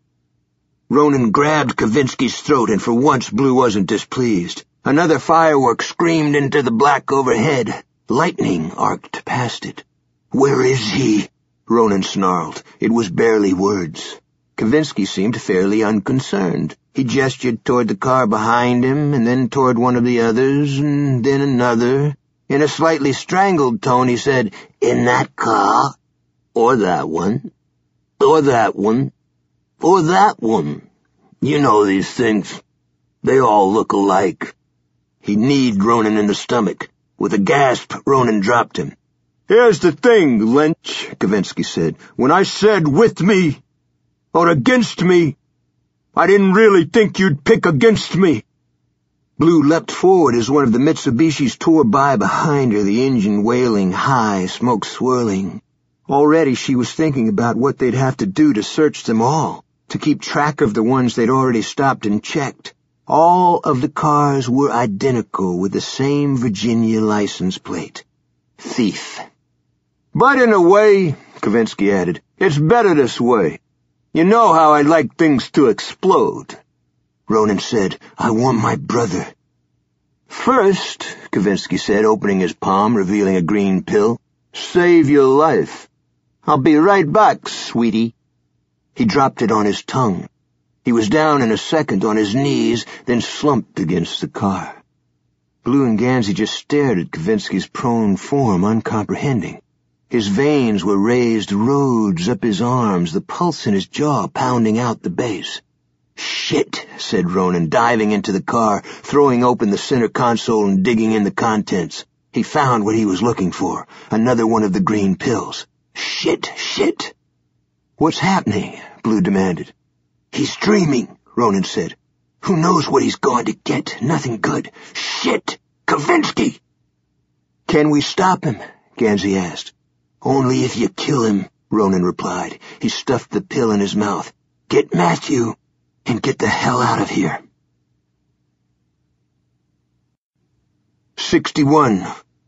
Ronan grabbed Kavinsky's throat, and for once Blue wasn't displeased. Another firework screamed into the black overhead. Lightning arced past it. "Where is he?" Ronan snarled. It was barely words. Kavinsky seemed fairly unconcerned. He gestured toward the car behind him, and then toward one of the others, and then another. In a slightly strangled tone, he said, "In that car, or that one, or that one, or that one. You know these things. They all look alike." He kneed Ronan in the stomach. With a gasp, Ronan dropped him. "Here's the thing, Lynch," Kavinsky said. "When I said with me, or against me, I didn't really think you'd pick against me." Blue leapt forward as one of the Mitsubishis tore by behind her, the engine wailing high, smoke swirling. Already she was thinking about what they'd have to do to search them all, to keep track of the ones they'd already stopped and checked. All of the cars were identical, with the same Virginia license plate. Thief. "But in a way," Kavinsky added, "it's better this way. You know how I like things to explode." Ronan said, "I want my brother." "First," Kavinsky said, opening his palm, revealing a green pill, "save your life. I'll be right back, sweetie." He dropped it on his tongue. He was down in a second on his knees, then slumped against the car. Blue and Gansey just stared at Kavinsky's prone form, uncomprehending. His veins were raised roads up his arms, the pulse in his jaw pounding out the bass. "Shit," said Ronan, diving into the car, throwing open the center console and digging in the contents. He found what he was looking for, another one of the green pills. "Shit, shit." "What's happening?" Blue demanded. "He's dreaming," Ronan said. "Who knows what he's going to get? Nothing good. Shit! Kavinsky!" "Can we stop him?" Gansey asked. "Only if you kill him," Ronan replied. He stuffed the pill in his mouth. "Get Matthew, and get the hell out of here." sixty-one.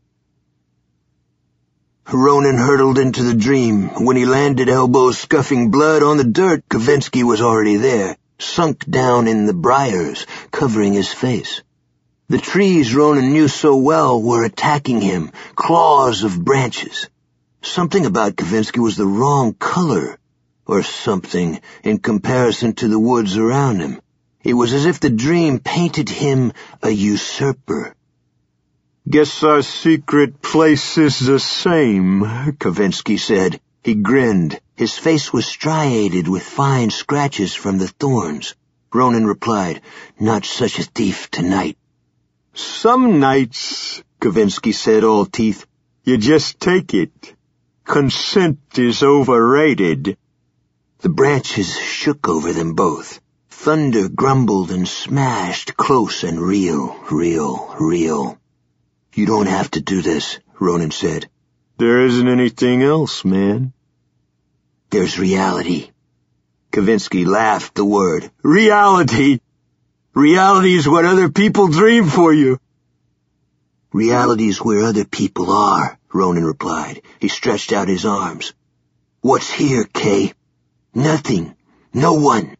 Ronan hurtled into the dream. When he landed, elbows scuffing blood on the dirt, Kavinsky was already there, sunk down in the briars, covering his face. The trees Ronan knew so well were attacking him, claws of branches. Something about Kavinsky was the wrong color, or something, in comparison to the woods around him. It was as if the dream painted him a usurper. "Guess our secret place is the same," Kavinsky said. He grinned. His face was striated with fine scratches from the thorns. Ronan replied, "Not such a thief tonight." "Some nights," Kavinsky said, all teeth, "you just take it. Consent is overrated." The branches shook over them both. Thunder grumbled and smashed, close and real, real, real. "You don't have to do this," Ronan said. "There isn't anything else, man." "There's reality." Kavinsky laughed the word. "Reality! Reality is what other people dream for you." "Reality's where other people are," Ronan replied. He stretched out his arms. "What's here, Kay? Nothing. No one.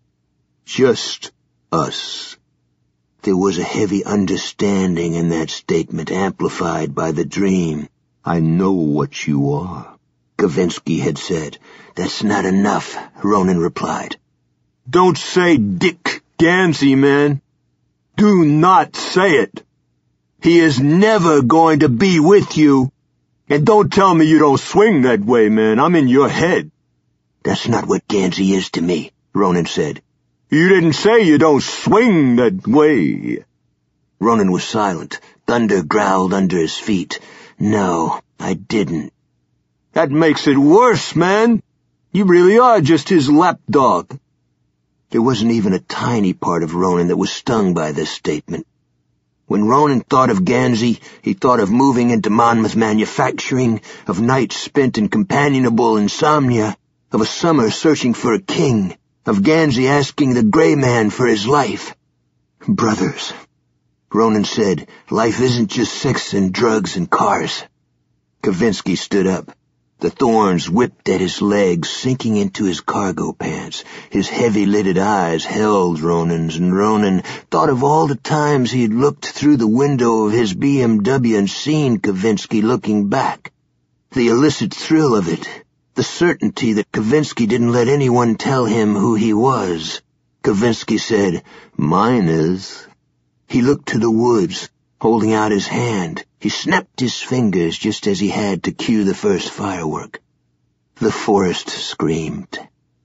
Just us." There was a heavy understanding in that statement, amplified by the dream. "I know what you are," Kavinsky had said. "That's not enough," Ronan replied. "Don't say Dick Gansey, man. Do not say it. He is never going to be with you. And don't tell me you don't swing that way, man. I'm in your head." "That's not what Gansey is to me," Ronan said. "You didn't say you don't swing that way." Ronan was silent. Thunder growled under his feet. "No, I didn't." "That makes it worse, man. You really are just his lapdog." There wasn't even a tiny part of Ronan that was stung by this statement. When Ronan thought of Gansey, he thought of moving into Monmouth Manufacturing, of nights spent in companionable insomnia, of a summer searching for a king, of Gansey asking the gray man for his life. "Brothers," Ronan said, "life isn't just sex and drugs and cars." Kavinsky stood up. The thorns whipped at his legs, sinking into his cargo pants. His heavy-lidded eyes held Ronan's, and Ronan thought of all the times he had looked through the window of his B M W and seen Kavinsky looking back. The illicit thrill of it, the certainty that Kavinsky didn't let anyone tell him who he was. Kavinsky said, "Mine is." He looked to the woods, holding out his hand. He snapped his fingers just as he had to cue the first firework. The forest screamed.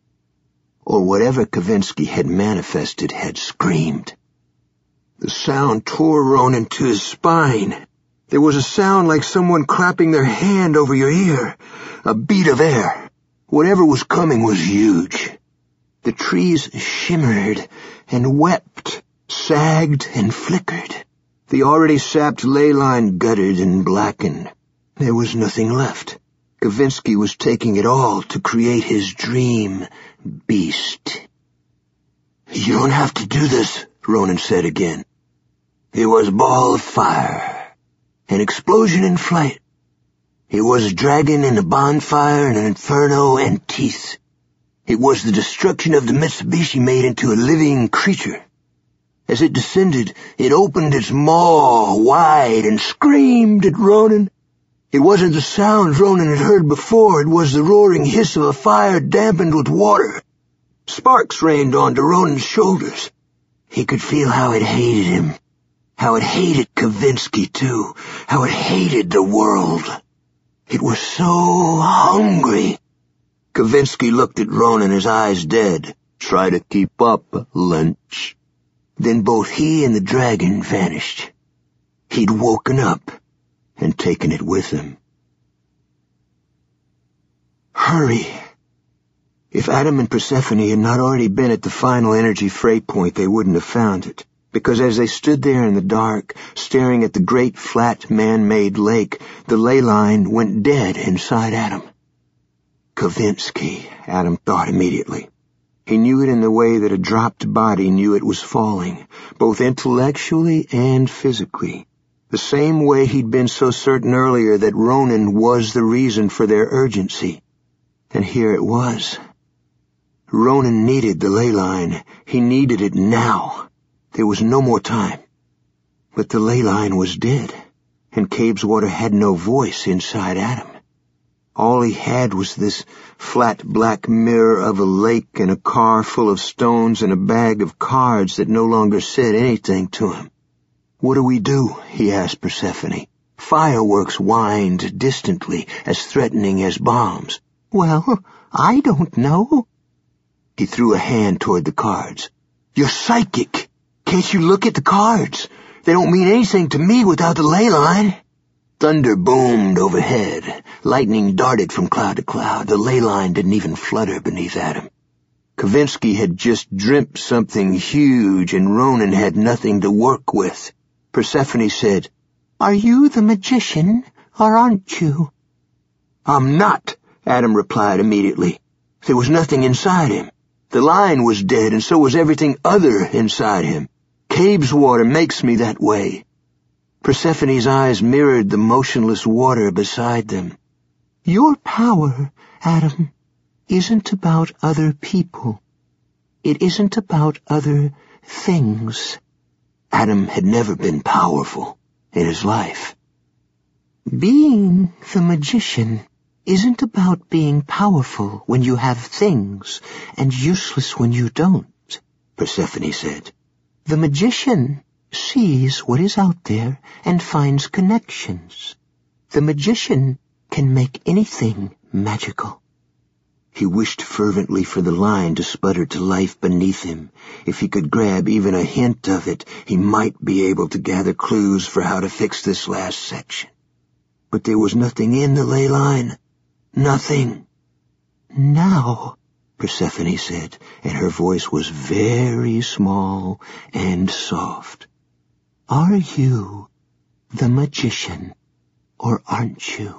Or whatever Kavinsky had manifested had screamed. The sound tore Ronan to his spine. There was a sound like someone clapping their hand over your ear, a beat of air. Whatever was coming was huge. The trees shimmered and wept, sagged and flickered. The already sapped ley line guttered and blackened. There was nothing left. Kavinsky was taking it all to create his dream beast. "You don't have to do this," Ronan said again. It was a ball of fire, an explosion in flight. It was a dragon and a bonfire and an inferno and teeth. It was the destruction of the Mitsubishi made into a living creature. As it descended, it opened its maw wide and screamed at Ronan. It wasn't the sound Ronan had heard before. It was the roaring hiss of a fire dampened with water. Sparks rained onto Ronan's shoulders. He could feel how it hated him, how it hated Kavinsky, too, how it hated the world. It was so hungry. Kavinsky looked at Ronan, his eyes dead. Try to keep up, lunch." Then both he and the dragon vanished. He'd woken up and taken it with him. Hurry! If Adam and Persephone had not already been at the final energy freight point, they wouldn't have found it. Because as they stood there in the dark, staring at the great flat man-made lake, the ley line went dead inside Adam. Kavinsky, Adam thought immediately. He knew it in the way that a dropped body knew it was falling, both intellectually and physically. The same way he'd been so certain earlier that Ronan was the reason for their urgency. And here it was. Ronan needed the ley line. He needed it now. There was no more time. But the ley line was dead, and Cabeswater had no voice inside Adam. All he had was this flat black mirror of a lake and a car full of stones and a bag of cards that no longer said anything to him. "What do we do?" he asked Persephone. Fireworks whined distantly, as threatening as bombs. "Well, I don't know." He threw a hand toward the cards. "You're psychic. Can't you look at the cards? They don't mean anything to me without the ley line." Thunder boomed overhead. Lightning darted from cloud to cloud. The ley line didn't even flutter beneath Adam. Kavinsky had just dreamt something huge, and Ronan had nothing to work with. Persephone said, "Are you the magician, or aren't you?" "I'm not," Adam replied immediately. There was nothing inside him. The line was dead, and so was everything other inside him. Cabeswater makes me that way. Persephone's eyes mirrored the motionless water beside them. "Your power, Adam, isn't about other people. It isn't about other things." Adam had never been powerful in his life. "Being the magician isn't about being powerful when you have things and useless when you don't," Persephone said. "The magician sees what is out there and finds connections. The magician can make anything magical." He wished fervently for the line to sputter to life beneath him. If he could grab even a hint of it, he might be able to gather clues for how to fix this last section. But there was nothing in the ley line. Nothing. "Now," Persephone said, and her voice was very small and soft. "Are you the magician, or aren't you?"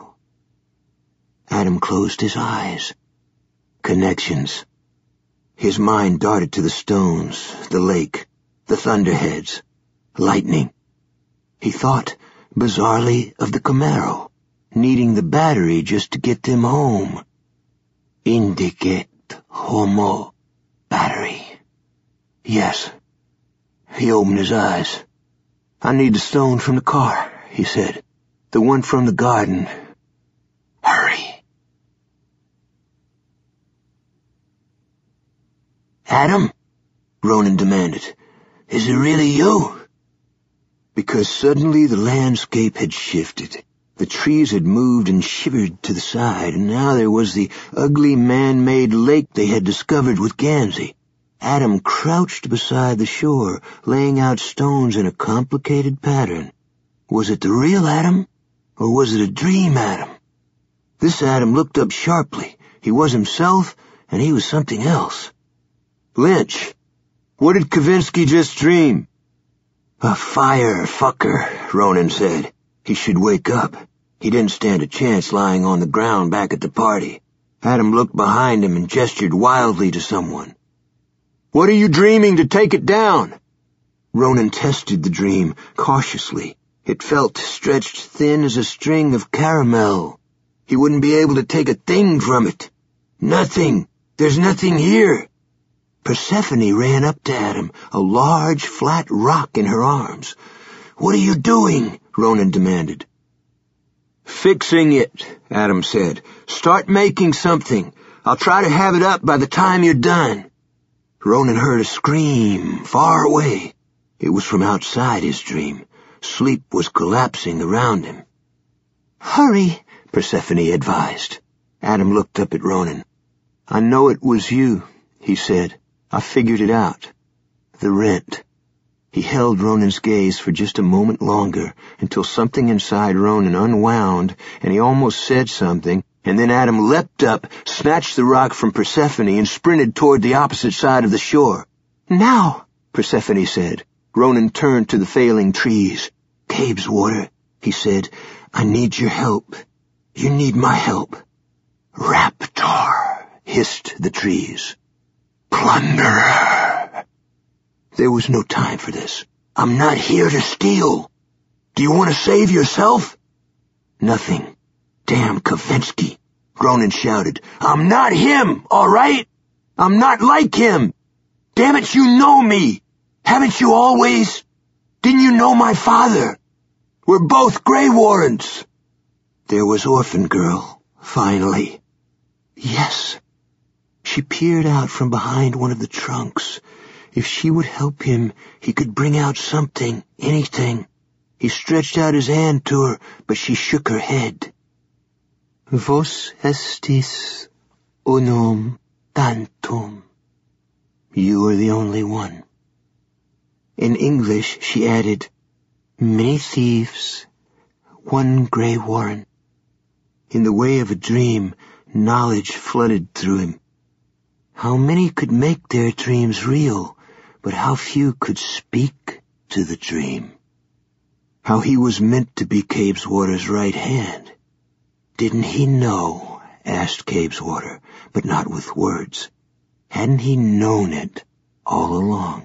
Adam closed his eyes. Connections. His mind darted to the stones, the lake, the thunderheads, lightning. He thought, bizarrely, of the Camaro, needing the battery just to get them home. Indicate homo battery. Yes. He opened his eyes. "I need the stone from the car," he said. "The one from the garden. Hurry." "Adam?" Ronan demanded. "Is it really you?" Because suddenly the landscape had shifted. The trees had moved and shivered to the side, and now there was the ugly man-made lake they had discovered with Gansey. Adam crouched beside the shore, laying out stones in a complicated pattern. Was it the real Adam, or was it a dream Adam? This Adam looked up sharply. He was himself, and he was something else. "Lynch, what did Kavinsky just dream?" "A fire fucker," Ronan said. He should wake up. He didn't stand a chance lying on the ground back at the party. Adam looked behind him and gestured wildly to someone. "What are you dreaming to take it down?" Ronan tested the dream cautiously. It felt stretched thin as a string of caramel. He wouldn't be able to take a thing from it. "Nothing. There's nothing here." Persephone ran up to Adam, a large, flat rock in her arms. "What are you doing?" Ronan demanded. "Fixing it," Adam said. "Start making something. I'll try to have it up by the time you're done." Ronan heard a scream far away. It was from outside his dream. Sleep was collapsing around him. "Hurry," Persephone advised. Adam looked up at Ronan. "I know it was you," he said. I figured it out. The rent. He held Ronan's gaze for just a moment longer, until something inside Ronan unwound, and he almost said something, and then Adam leapt up, snatched the rock from Persephone, and sprinted toward the opposite side of the shore. "Now," Persephone said. Ronan turned to the failing trees. "Cabeswater," he said, "I need your help. You need my help." "Raptor," hissed the trees. "Plunderer." There was no time for this. "I'm not here to steal. Do you want to save yourself?" "Nothing. Damn Kavinsky," Ronan shouted. "I'm not him, all right? I'm not like him. Damn it, you know me. Haven't you always? Didn't you know my father? We're both Grey Warrens." There was Orphan Girl, finally. Yes. She peered out from behind one of the trunks. If she would help him, he could bring out something, anything. He stretched out his hand to her, but she shook her head. "Vos estis unum tantum." You are the only one. In English, she added, "Many thieves, one Grey Warren." In the way of a dream, knowledge flooded through him. How many could make their dreams real, but how few could speak to the dream? How he was meant to be Cabeswater's right hand. Didn't he know? Asked Cabeswater, but not with words. Hadn't he known it all along?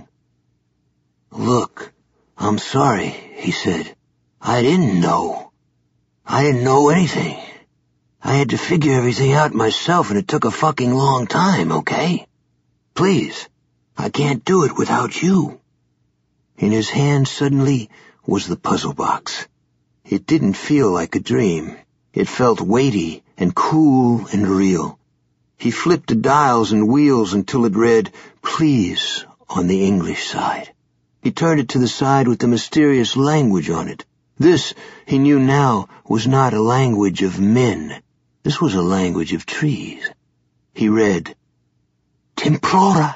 "Look, I'm sorry," he said. "I didn't know. I didn't know anything. I had to figure everything out myself, and it took a fucking long time, okay? Please, I can't do it without you." In his hand suddenly was the puzzle box. It didn't feel like a dream. It felt weighty and cool and real. He flipped the dials and wheels until it read, "Please," on the English side. He turned it to the side with the mysterious language on it. This, he knew now, was not a language of men. This was a language of trees. He read, "Templora."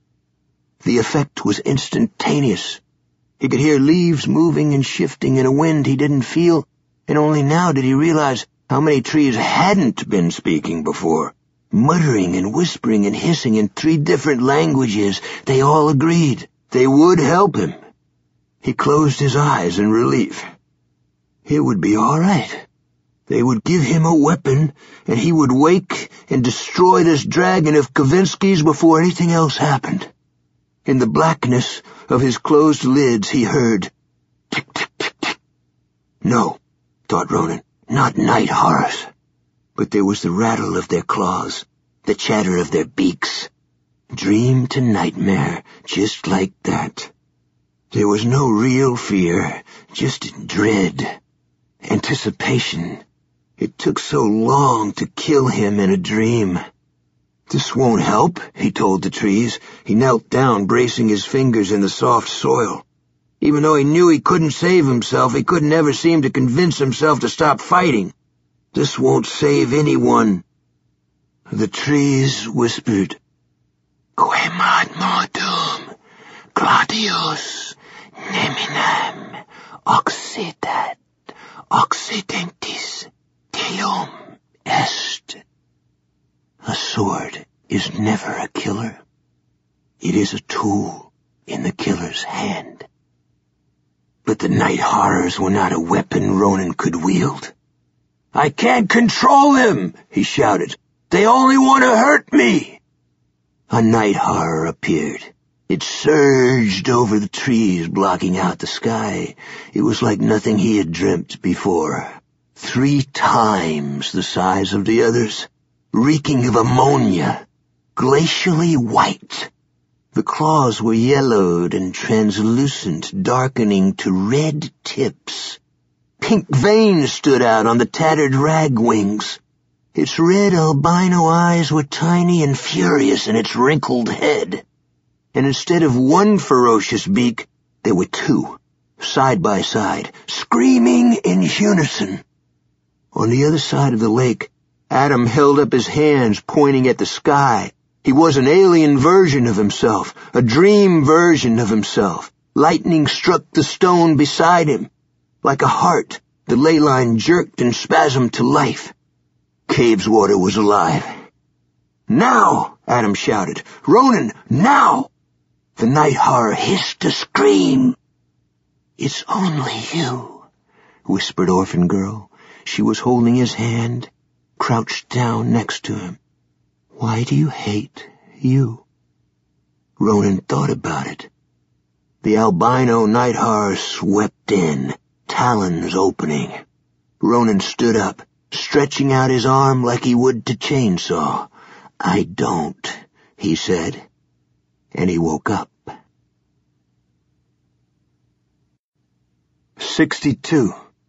The effect was instantaneous. He could hear leaves moving and shifting in a wind he didn't feel, and only now did he realize how many trees hadn't been speaking before. Muttering and whispering and hissing in three different languages, they all agreed they would help him. He closed his eyes in relief. It would be all right. They would give him a weapon, and he would wake and destroy this dragon of Kavinsky's before anything else happened. In the blackness of his closed lids, he heard tick, tick, tick, tick. No, thought Ronan, not night horrors. But there was the rattle of their claws, the chatter of their beaks. Dream to nightmare, just like that. There was no real fear, just dread, anticipation. It took so long to kill him in a dream. "This won't help," he told the trees. He knelt down, bracing his fingers in the soft soil. Even though he knew he couldn't save himself, he could never seem to convince himself to stop fighting. "This won't save anyone." The trees whispered, "Quemad modum, gladius, neminem, occidat, occidentis, telum est." A sword is never a killer. It is a tool in the killer's hand. But the night horrors were not a weapon Ronan could wield. "I can't control them," he shouted. "They only want to hurt me." A night horror appeared. It surged over the trees, blocking out the sky. It was like nothing he had dreamt before. Three times the size of the others, reeking of ammonia, glacially white. The claws were yellowed and translucent, darkening to red tips. Pink veins stood out on the tattered rag wings. Its red albino eyes were tiny and furious in its wrinkled head. And instead of one ferocious beak, there were two, side by side, screaming in unison. On the other side of the lake, Adam held up his hands, pointing at the sky. He was an alien version of himself, a dream version of himself. Lightning struck the stone beside him. Like a heart, the ley line jerked and spasmed to life. Cabeswater was alive. "Now!" Adam shouted. "Ronan, now!" The night horror hissed a scream. "It's only you," whispered Orphan Girl. She was holding his hand, crouched down next to him. "Why do you hate you?" Ronan thought about it. The albino night horror swept in, talons opening. Ronan stood up, stretching out his arm like he would to chainsaw. "I don't," he said, and he woke up. sixty-two.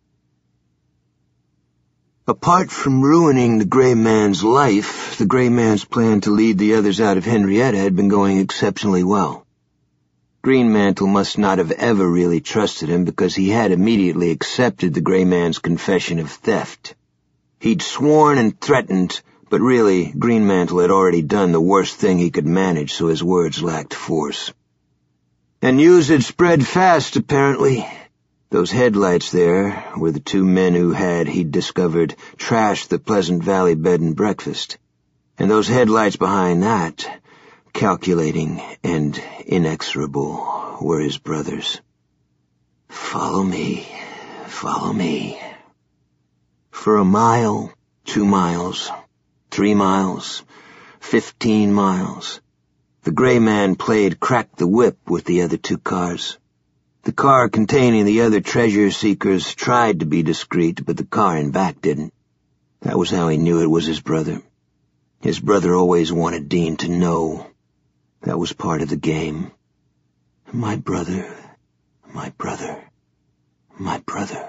Apart from ruining the Gray Man's life, the Gray Man's plan to lead the others out of Henrietta had been going exceptionally well. Greenmantle must not have ever really trusted him because he had immediately accepted the Gray Man's confession of theft. He'd sworn and threatened, but really, Greenmantle had already done the worst thing he could manage, so his words lacked force. And news had spread fast, apparently. Those headlights there were the two men who had, he'd discovered, trashed the Pleasant Valley bed and breakfast. And those headlights behind that, calculating and inexorable, were his brothers. "Follow me, follow me." For a mile, two miles, three miles, fifteen miles, the Gray Man played crack the whip with the other two cars. The car containing the other treasure-seekers tried to be discreet, but the car in back didn't. That was how he knew it was his brother. His brother always wanted Dean to know. That was part of the game. My brother, my brother, my brother.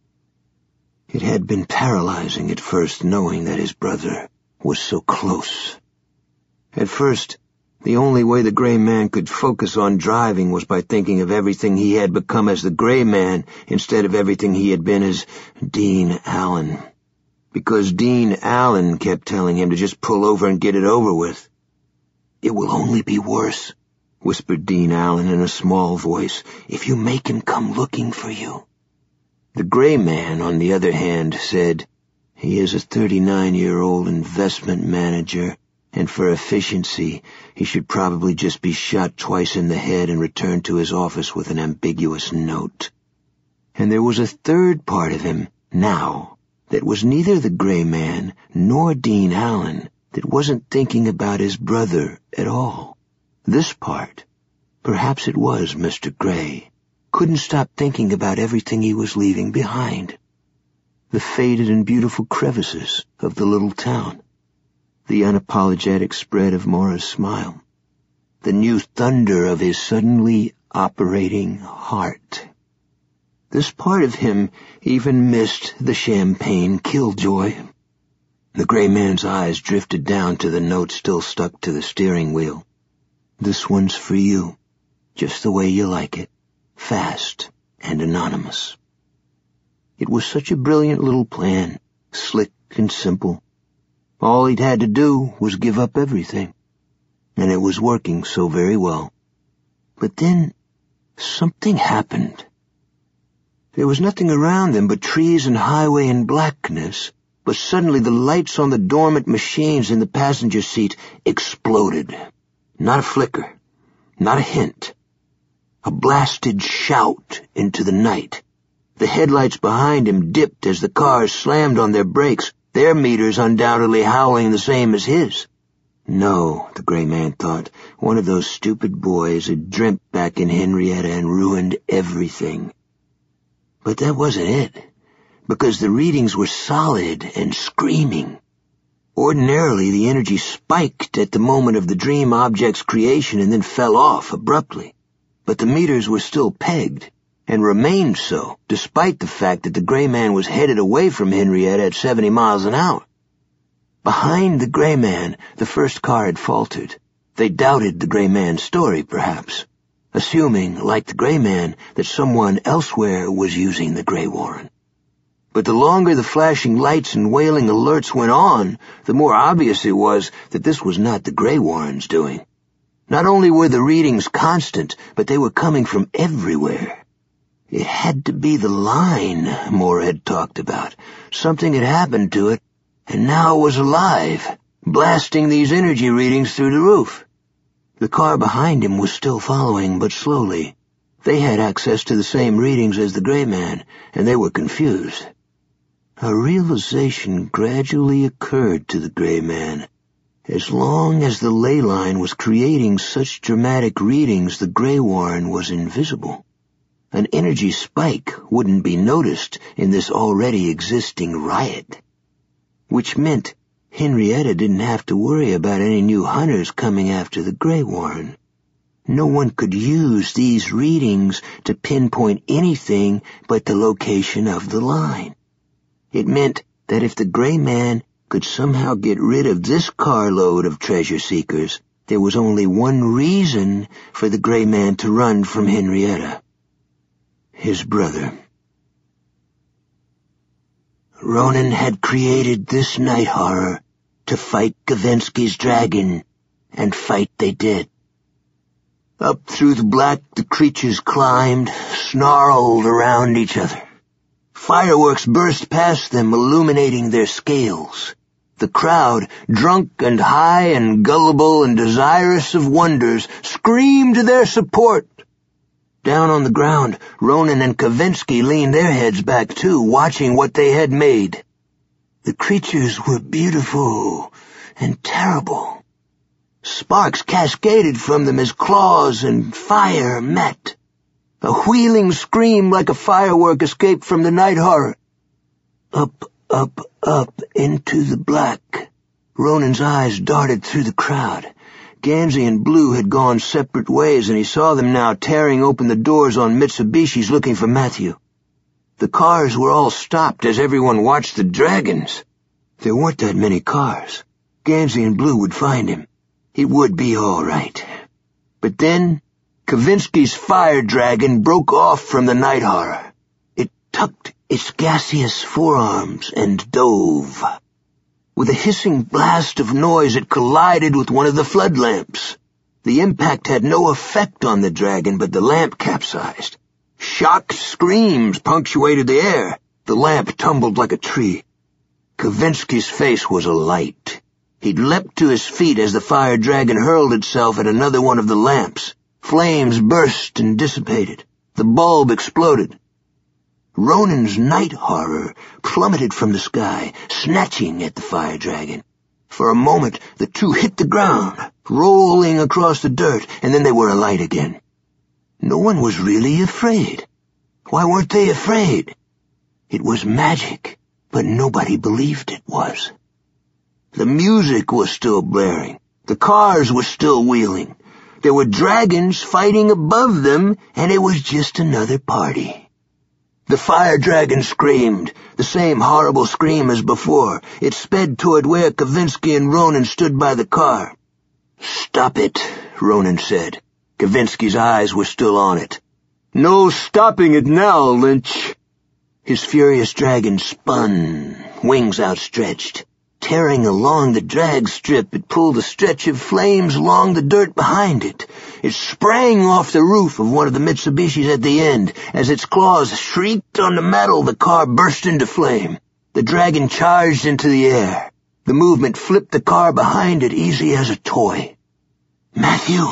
It had been paralyzing at first, knowing that his brother was so close. At first, the only way the Gray Man could focus on driving was by thinking of everything he had become as the Gray Man instead of everything he had been as Dean Allen. Because Dean Allen kept telling him to just pull over and get it over with. "It will only be worse," whispered Dean Allen in a small voice, "if you make him come looking for you." The Gray Man, on the other hand, said, "He is a thirty-nine-year-old investment manager, and for efficiency, he should probably just be shot twice in the head and returned to his office with an ambiguous note." And there was a third part of him, now, that was neither the Gray Man nor Dean Allen, that wasn't thinking about his brother at all. This part, perhaps it was Mister Gray, couldn't stop thinking about everything he was leaving behind. The faded and beautiful crevices of the little town. The unapologetic spread of Maura's smile. The new thunder of his suddenly operating heart. This part of him even missed the champagne killjoy. The Gray Man's eyes drifted down to the note still stuck to the steering wheel. "This one's for you, just the way you like it, fast and anonymous." It was such a brilliant little plan, slick and simple. All he'd had to do was give up everything, and it was working so very well. But then something happened. There was nothing around them but trees and highway and blackness, but suddenly the lights on the dormant machines in the passenger seat exploded. Not a flicker, not a hint. A blasted shout into the night. The headlights behind him dipped as the cars slammed on their brakes, their meters undoubtedly howling the same as his. No, the Gray Man thought, one of those stupid boys had dreamt back in Henrietta and ruined everything. But that wasn't it, because the readings were solid and screaming. Ordinarily, the energy spiked at the moment of the dream object's creation and then fell off abruptly. But the meters were still pegged, and remained so, despite the fact that the Gray Man was headed away from Henrietta at seventy miles an hour. Behind the Gray Man, the first car had faltered. They doubted the Gray Man's story, perhaps, assuming, like the Gray Man, that someone elsewhere was using the Gray Warren. But the longer the flashing lights and wailing alerts went on, the more obvious it was that this was not the Grey Warrens' doing. Not only were the readings constant, but they were coming from everywhere. It had to be the line Moore had talked about. Something had happened to it, and now it was alive, blasting these energy readings through the roof. The car behind him was still following, but slowly. They had access to the same readings as the Gray Man, and they were confused. A realization gradually occurred to the Gray Man. As long as the ley line was creating such dramatic readings, the Grey Warren was invisible. An energy spike wouldn't be noticed in this already existing riot. Which meant Henrietta didn't have to worry about any new hunters coming after the Grey Warren. No one could use these readings to pinpoint anything but the location of the line. It meant that if the Gray Man could somehow get rid of this carload of treasure seekers, there was only one reason for the Gray Man to run from Henrietta. His brother. Ronan had created this night horror to fight Kavensky's dragon, and fight they did. Up through the black the creatures climbed, snarled around each other. Fireworks burst past them, illuminating their scales. The crowd, drunk and high and gullible and desirous of wonders, screamed their support. Down on the ground, Ronan and Kavensky leaned their heads back too, watching what they had made. The creatures were beautiful and terrible. Sparks cascaded from them as claws and fire met. A wheeling scream like a firework escaped from the night horror. Up, up, up into the black. Ronan's eyes darted through the crowd. Gansey and Blue had gone separate ways, and he saw them now tearing open the doors on Mitsubishis looking for Matthew. The cars were all stopped as everyone watched the dragons. There weren't that many cars. Gansey and Blue would find him. It would be all right. But then, Kavensky's fire dragon broke off from the night horror. It tucked its gaseous forearms and dove. With a hissing blast of noise, it collided with one of the flood lamps. The impact had no effect on the dragon, but the lamp capsized. Shocked screams punctuated the air. The lamp tumbled like a tree. Kavensky's face was alight. He'd leapt to his feet as the fire dragon hurled itself at another one of the lamps. Flames burst and dissipated. The bulb exploded. Ronan's night horror plummeted from the sky, snatching at the fire dragon. For a moment, the two hit the ground, rolling across the dirt, and then they were alight again. No one was really afraid. Why weren't they afraid? It was magic, but nobody believed it was. The music was still blaring. The cars were still wheeling. There were dragons fighting above them, and it was just another party. The fire dragon screamed, the same horrible scream as before. It sped toward where Kavensky and Ronan stood by the car. "Stop it," Ronan said. Kavensky's eyes were still on it. "No stopping it now, Lynch." His furious dragon spun, wings outstretched. Tearing along the drag strip, it pulled a stretch of flames along the dirt behind it. It sprang off the roof of one of the Mitsubishis at the end. As its claws shrieked on the metal, the car burst into flame. The dragon charged into the air. The movement flipped the car behind it easy as a toy. "Matthew!"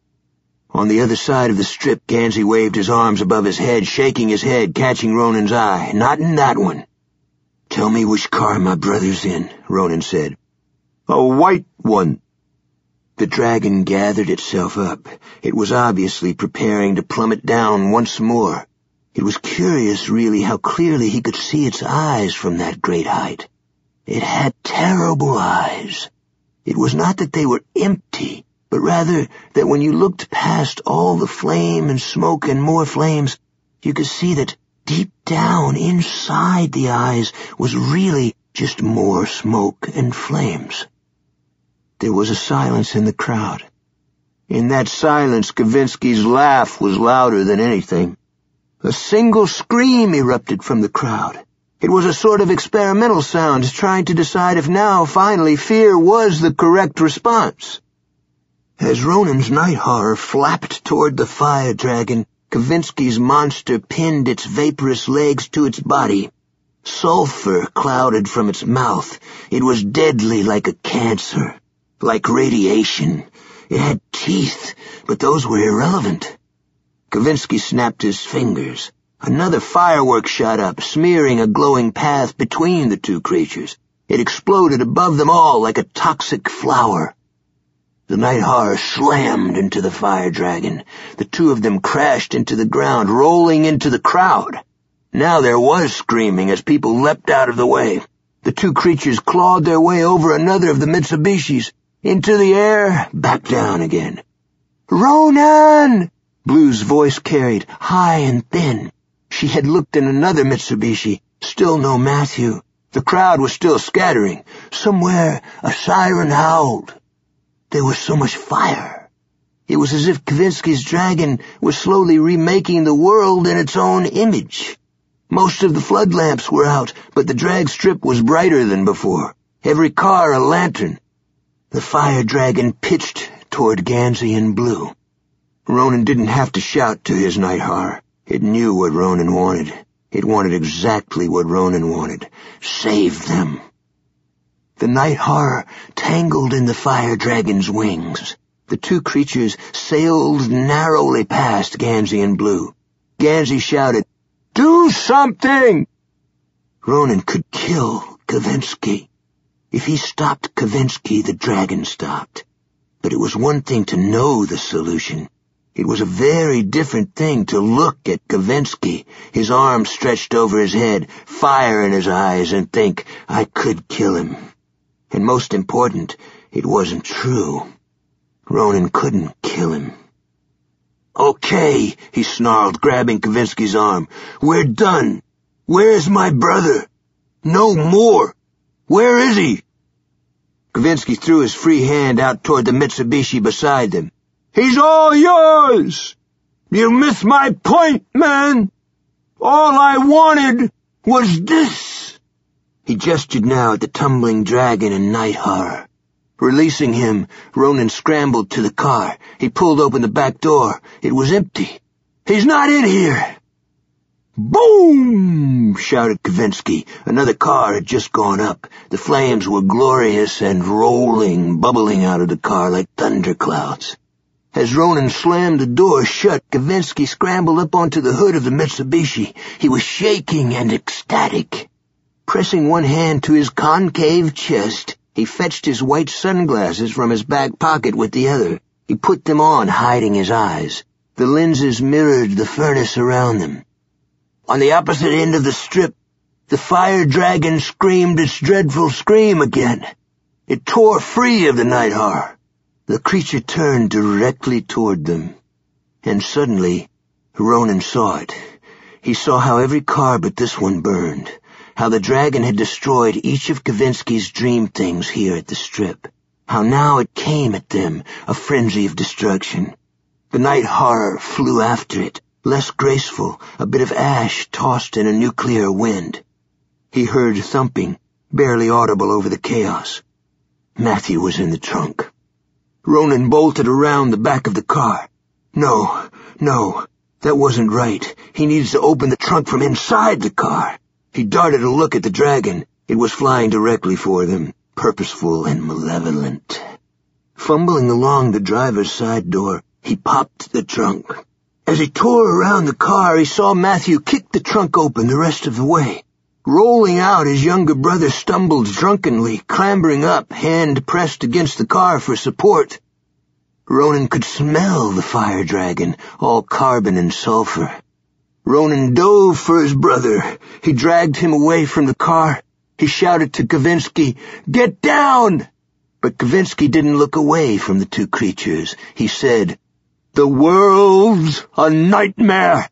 On the other side of the strip, Gansey waved his arms above his head, shaking his head, catching Ronan's eye. "Not in that one." "Tell me which car my brother's in," Ronan said. "A white one." The dragon gathered itself up. It was obviously preparing to plummet down once more. It was curious, really, how clearly he could see its eyes from that great height. It had terrible eyes. It was not that they were empty, but rather that when you looked past all the flame and smoke and more flames, you could see that deep down inside the eyes was really just more smoke and flames. There was a silence in the crowd. In that silence, Kavensky's laugh was louder than anything. A single scream erupted from the crowd. It was a sort of experimental sound, trying to decide if now, finally, fear was the correct response. As Ronan's night horror flapped toward the fire dragon, Kavinsky's monster pinned its vaporous legs to its body. Sulfur clouded from its mouth. It was deadly like a cancer, like radiation. It had teeth, but those were irrelevant. Kavinsky snapped his fingers. Another firework shot up, smearing a glowing path between the two creatures. It exploded above them all like a toxic flower. The night horror slammed into the fire dragon. The two of them crashed into the ground, rolling into the crowd. Now there was screaming as people leapt out of the way. The two creatures clawed their way over another of the Mitsubishis, into the air, back down again. "Ronan!" Blue's voice carried, high and thin. She had looked in another Mitsubishi, still no Matthew. The crowd was still scattering. Somewhere a siren howled. There was so much fire. It was as if Kavinsky's dragon was slowly remaking the world in its own image. Most of the flood lamps were out, but the drag strip was brighter than before. Every car a lantern. The fire dragon pitched toward Gansey and Blue. Ronan didn't have to shout to his night horror. It knew what Ronan wanted. It wanted exactly what Ronan wanted. Save them. The night horror tangled in the fire dragon's wings. The two creatures sailed narrowly past Gansey and Blue. Gansey shouted, "Do something!" Ronan could kill Kavinsky. If he stopped Kavinsky, the dragon stopped. But it was one thing to know the solution. It was a very different thing to look at Kavinsky, his arms stretched over his head, fire in his eyes, and think, I could kill him. And most important, it wasn't true. Ronan couldn't kill him. "Okay," he snarled, grabbing Kavinsky's arm. "We're done. Where's my brother? No more. Where is he?" Kavinsky threw his free hand out toward the Mitsubishi beside them. "He's all yours! You missed my point, man! All I wanted was this!" He gestured now at the tumbling dragon and night horror. Releasing him, Ronan scrambled to the car. He pulled open the back door. It was empty. "He's not in here!" "Boom!" shouted Kavinsky. Another car had just gone up. The flames were glorious and rolling, bubbling out of the car like thunderclouds. As Ronan slammed the door shut, Kavinsky scrambled up onto the hood of the Mitsubishi. He was shaking and ecstatic. Pressing one hand to his concave chest, he fetched his white sunglasses from his back pocket with the other. He put them on, hiding his eyes. The lenses mirrored the furnace around them. On the opposite end of the strip, the fire dragon screamed its dreadful scream again. It tore free of the night horror. The creature turned directly toward them. And suddenly, Ronan saw it. He saw how every car but this one burned, how the dragon had destroyed each of Kavinsky's dream things here at the strip, how now it came at them, a frenzy of destruction. The night horror flew after it, less graceful, a bit of ash tossed in a nuclear wind. He heard thumping, barely audible over the chaos. Matthew was in the trunk. Ronan bolted around the back of the car. No, no, that wasn't right. He needs to open the trunk from inside the car. He darted a look at the dragon. It was flying directly for them, purposeful and malevolent. Fumbling along the driver's side door, he popped the trunk. As he tore around the car, he saw Matthew kick the trunk open the rest of the way. Rolling out, his younger brother stumbled drunkenly, clambering up, hand pressed against the car for support. Ronan could smell the fire dragon, all carbon and sulfur. Ronan dove for his brother. He dragged him away from the car. He shouted to Kavinsky, "Get down!" But Kavinsky didn't look away from the two creatures. He said, "The world's a nightmare."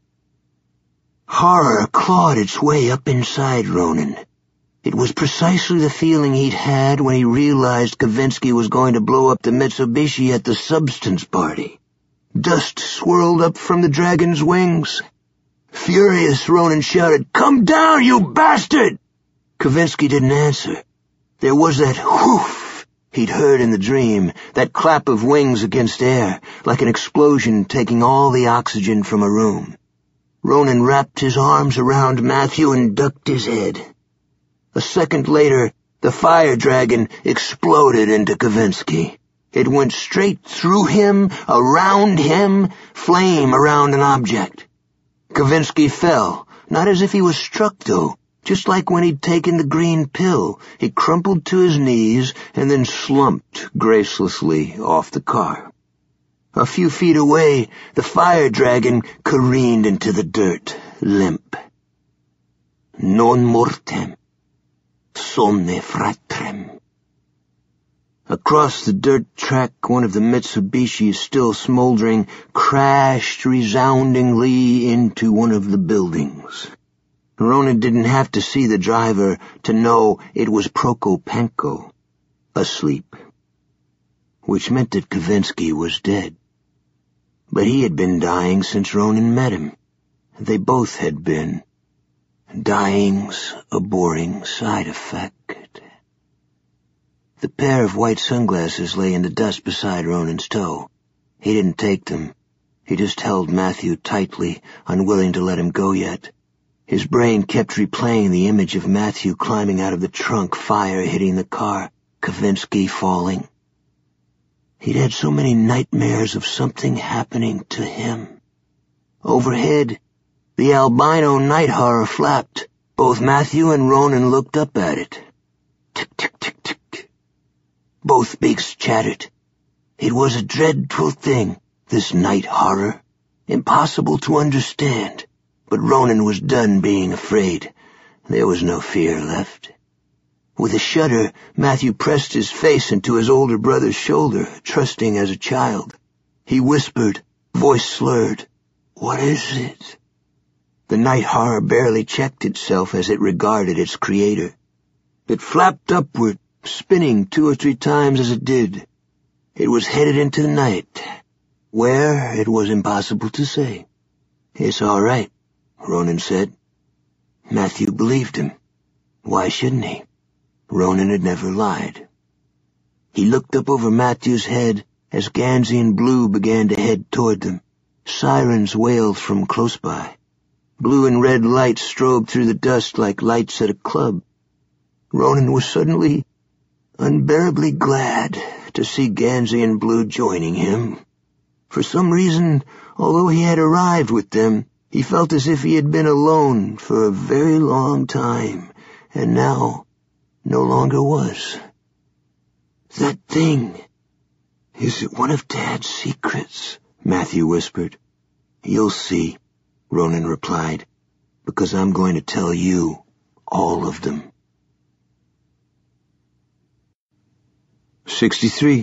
Horror clawed its way up inside Ronan. It was precisely the feeling he'd had when he realized Kavinsky was going to blow up the Mitsubishi at the substance party. Dust swirled up from the dragon's wings. Furious, Ronan shouted, "Come down, you bastard!" Kavinsky didn't answer. There was that whoof he'd heard in the dream, that clap of wings against air, like an explosion taking all the oxygen from a room. Ronan wrapped his arms around Matthew and ducked his head. A second later, the fire dragon exploded into Kavinsky. It went straight through him, around him, flame around an object. Kavinsky fell, not as if he was struck, though. Just like when he'd taken the green pill, he crumpled to his knees and then slumped gracelessly off the car. A few feet away, the fire dragon careened into the dirt, limp. Non mortem, somne fratrem. Across the dirt track, one of the Mitsubishis, still smoldering, crashed resoundingly into one of the buildings. Ronan didn't have to see the driver to know it was Prokopenko, asleep, which meant that Kavinsky was dead. But he had been dying since Ronan met him. They both had been. Dying's a boring side effect. The pair of white sunglasses lay in the dust beside Ronan's toe. He didn't take them. He just held Matthew tightly, unwilling to let him go yet. His brain kept replaying the image of Matthew climbing out of the trunk, fire hitting the car, Kavinsky falling. He'd had so many nightmares of something happening to him. Overhead, the albino night horror flapped. Both Matthew and Ronan looked up at it. Tick, tick, tick, tick. Both beaks chattered. It was a dreadful thing, this night horror. Impossible to understand. But Ronan was done being afraid. There was no fear left. With a shudder, Matthew pressed his face into his older brother's shoulder, trusting as a child. He whispered, voice slurred, "What is it?" The night horror barely checked itself as it regarded its creator. It flapped upward, spinning two or three times as it did. It was headed into the night. Where, it was impossible to say. "It's all right," Ronan said. Matthew believed him. Why shouldn't he? Ronan had never lied. He looked up over Matthew's head as Gansian Blue began to head toward them. Sirens wailed from close by. Blue and red lights strobed through the dust like lights at a club. Ronan was suddenly unbearably glad to see Gansian Blue joining him. For some reason, although he had arrived with them, he felt as if he had been alone for a very long time, and now no longer was. "That thing, is it one of Dad's secrets?" Matthew whispered. "You'll see," Ronan replied, "because I'm going to tell you all of them." sixty-three.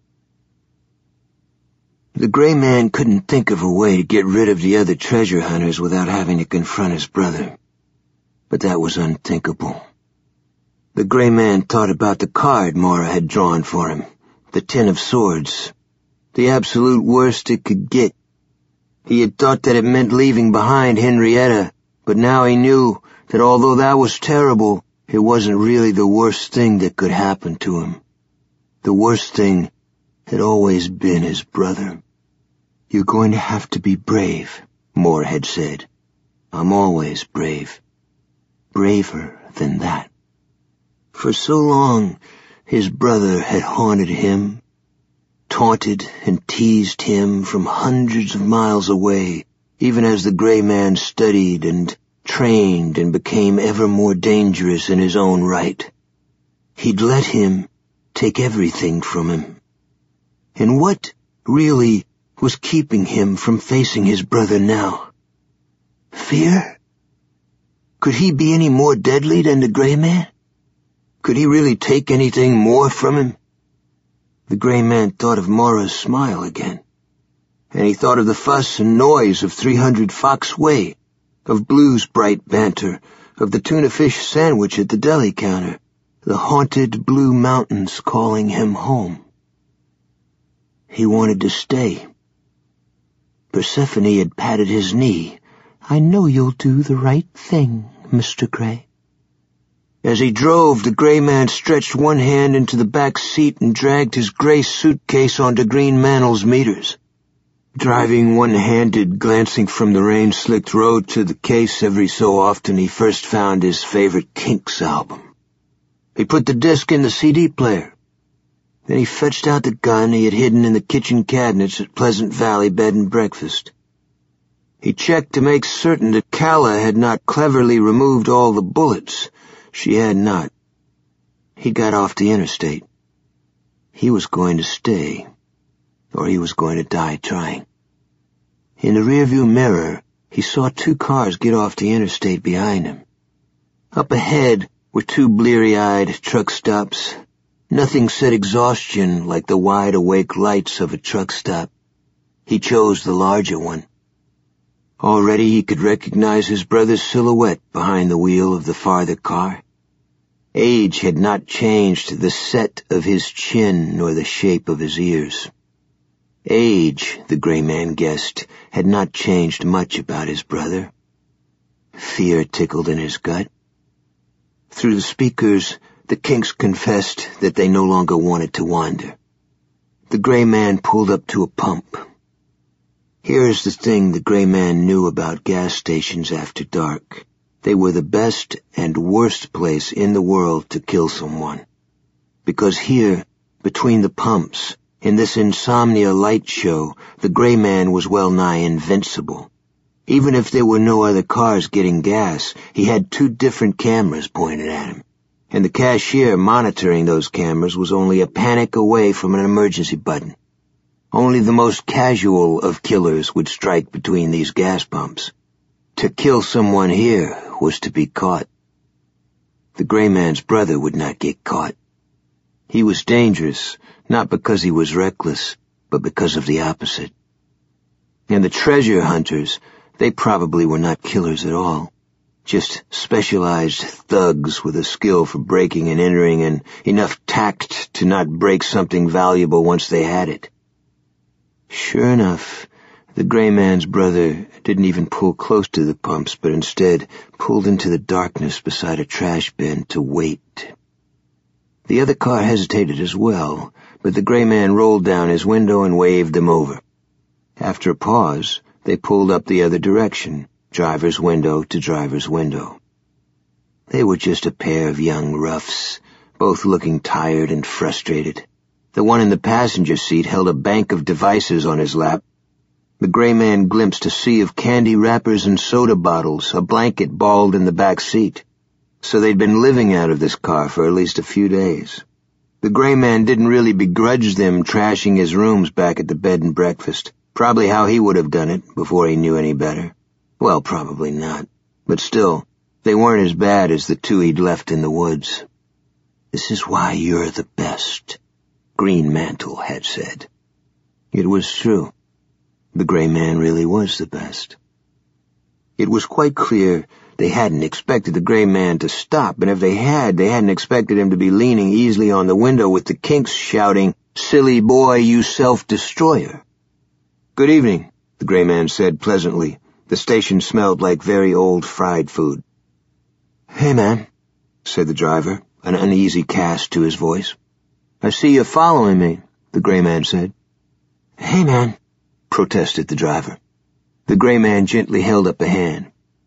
The gray man couldn't think of a way to get rid of the other treasure hunters without having to confront his brother. But that was unthinkable. The gray man thought about the card Mara had drawn for him, the Ten of Swords, the absolute worst it could get. He had thought that it meant leaving behind Henrietta, but now he knew that although that was terrible, it wasn't really the worst thing that could happen to him. The worst thing had always been his brother. "You're going to have to be brave," Moore had said. "I'm always brave. Braver than that." For so long, his brother had haunted him, taunted and teased him from hundreds of miles away, even as the gray man studied and trained and became ever more dangerous in his own right. He'd let him take everything from him. And what, really, was keeping him from facing his brother now? Fear? Could he be any more deadly than the gray man? Could he really take anything more from him? The gray man thought of Mara's smile again, and he thought of the fuss and noise of three hundred Fox Way, of Blue's bright banter, of the tuna fish sandwich at the deli counter, the haunted blue mountains calling him home. He wanted to stay. Persephone had patted his knee. "I know you'll do the right thing, Mister Gray." As he drove, the gray man stretched one hand into the back seat and dragged his gray suitcase onto Green Mantl's meters. Driving one-handed, glancing from the rain-slicked road to the case every so often, he first found his favorite Kinks album. He put the disc in the C D player. Then he fetched out the gun he had hidden in the kitchen cabinets at Pleasant Valley Bed and Breakfast. He checked to make certain that Calla had not cleverly removed all the bullets. She had not. He got off the interstate. He was going to stay, or he was going to die trying. In the rearview mirror, he saw two cars get off the interstate behind him. Up ahead were two bleary-eyed truck stops. Nothing said exhaustion like the wide-awake lights of a truck stop. He chose the larger one. Already he could recognize his brother's silhouette behind the wheel of the farther car. Age had not changed the set of his chin nor the shape of his ears. Age, the gray man guessed, had not changed much about his brother. Fear tickled in his gut. Through the speakers, the Kinks confessed that they no longer wanted to wander. The gray man pulled up to a pump. Here's the thing the gray man knew about gas stations after dark. They were the best and worst place in the world to kill someone. Because here, between the pumps, in this insomnia light show, the gray man was well nigh invincible. Even if there were no other cars getting gas, he had two different cameras pointed at him. And the cashier monitoring those cameras was only a panic away from an emergency button. Only the most casual of killers would strike between these gas pumps. To kill someone here was to be caught. The gray man's brother would not get caught. He was dangerous, not because he was reckless, but because of the opposite. And the treasure hunters, they probably were not killers at all. Just specialized thugs with a skill for breaking and entering and enough tact to not break something valuable once they had it. Sure enough, the gray man's brother didn't even pull close to the pumps, but instead pulled into the darkness beside a trash bin to wait. The other car hesitated as well, but the gray man rolled down his window and waved them over. After a pause, they pulled up the other direction, driver's window to driver's window. They were just a pair of young roughs, both looking tired and frustrated. The one in the passenger seat held a bank of devices on his lap. The gray man glimpsed a sea of candy wrappers and soda bottles, a blanket balled in the back seat. So they'd been living out of this car for at least a few days. The gray man didn't really begrudge them trashing his rooms back at the bed and breakfast. Probably how he would have done it before he knew any better. Well, probably not. But still, they weren't as bad as the two he'd left in the woods. "This is why you're the best," Green Mantle had said. It was true. The gray man really was the best. It was quite clear they hadn't expected the gray man to stop, and if they had, they hadn't expected him to be leaning easily on the window with the Kinks shouting, "Silly boy, you self-destroyer." "Good evening," the gray man said pleasantly. The station smelled like very old fried food. "Hey, man," said the driver, an uneasy cast to his voice. "I see you're following me," the gray man said. "Hey, man," protested the driver. The gray man gently held up a hand.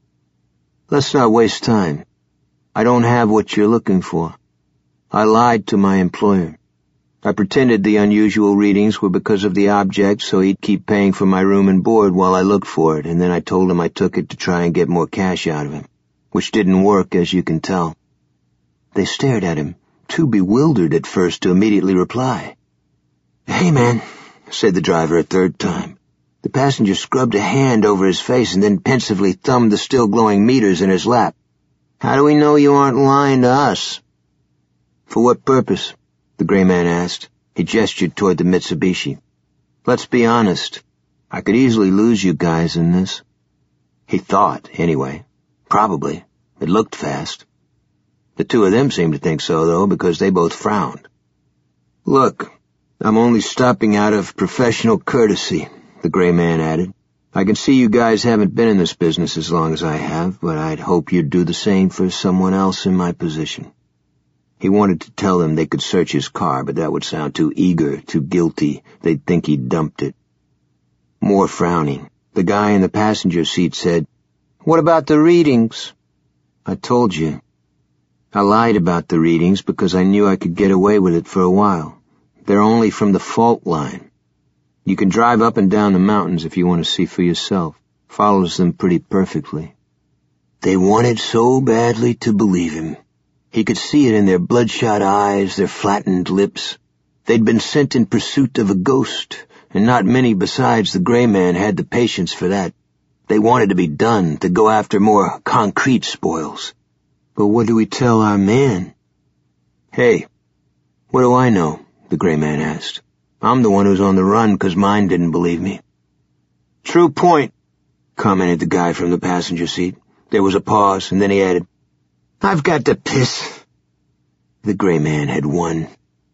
"Let's not waste time. I don't have what you're looking for. I lied to my employer. I pretended the unusual readings were because of the object so he'd keep paying for my room and board while I looked for it, and then I told him I took it to try and get more cash out of him, which didn't work, as you can tell." They stared at him, too bewildered at first to immediately reply. "Hey, man," said the driver a third time. The passenger scrubbed a hand over his face and then pensively thumbed the still-glowing meters in his lap. "How do we know you aren't lying to us?" "For what purpose?" the gray man asked. He gestured toward the Mitsubishi. "Let's be honest. I could easily lose you guys in this." He thought, anyway. Probably. It looked fast. The two of them seemed to think so, though, because they both frowned. "Look, I'm only stopping out of professional courtesy," the gray man added. I can see you guys haven't been in this business as long as I have, but I'd hope you'd do the same for someone else in my position." He wanted to tell them they could search his car, but that would sound too eager, too guilty. They'd think he'd dumped it. More frowning. The guy in the passenger seat said, "What about the readings?" "I told you. I lied about the readings because I knew I could get away with it for a while. They're only from the fault line. You can drive up and down the mountains if you want to see for yourself. Follows them pretty perfectly." They wanted so badly to believe him. He could see it in their bloodshot eyes, their flattened lips. They'd been sent in pursuit of a ghost, and not many besides the gray man had the patience for that. They wanted to be done, to go after more concrete spoils. "But what do we tell our man?" "Hey, what do I know?" the gray man asked. "I'm the one who's on the run because mine didn't believe me." "True point," commented the guy from the passenger seat. There was a pause, and then he added, "I've got to piss." The gray man had won.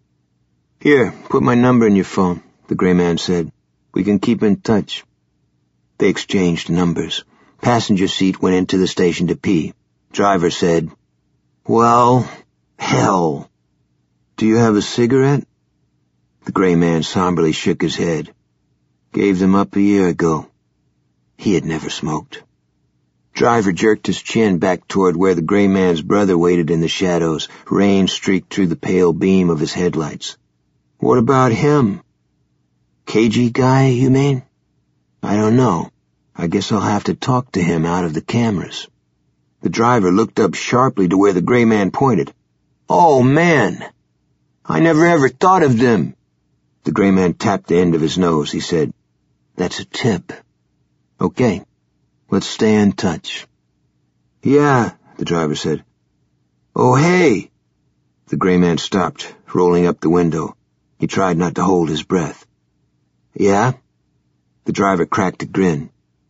"Here, put my number in your phone," the gray man said. "We can keep in touch." They exchanged numbers. Passenger seat went into the station to pee. Driver said, "Well, hell. Do you have a cigarette?" The gray man somberly shook his head. "Gave them up a year ago." He had never smoked. Driver jerked his chin back toward where the gray man's brother waited in the shadows. Rain streaked through the pale beam of his headlights. "What about him?" "Cagey guy, you mean?" "I don't know. I guess I'll have to talk to him out of the cameras." The driver looked up sharply to where the gray man pointed. "Oh, man! I never ever thought of them." The gray man tapped the end of his nose. He said, "That's a tip." "Okay. Let's stay in touch." "Yeah," the driver said. "Oh, hey!" The gray man stopped, rolling up the window. He tried not to hold his breath. "Yeah?" The driver cracked a grin.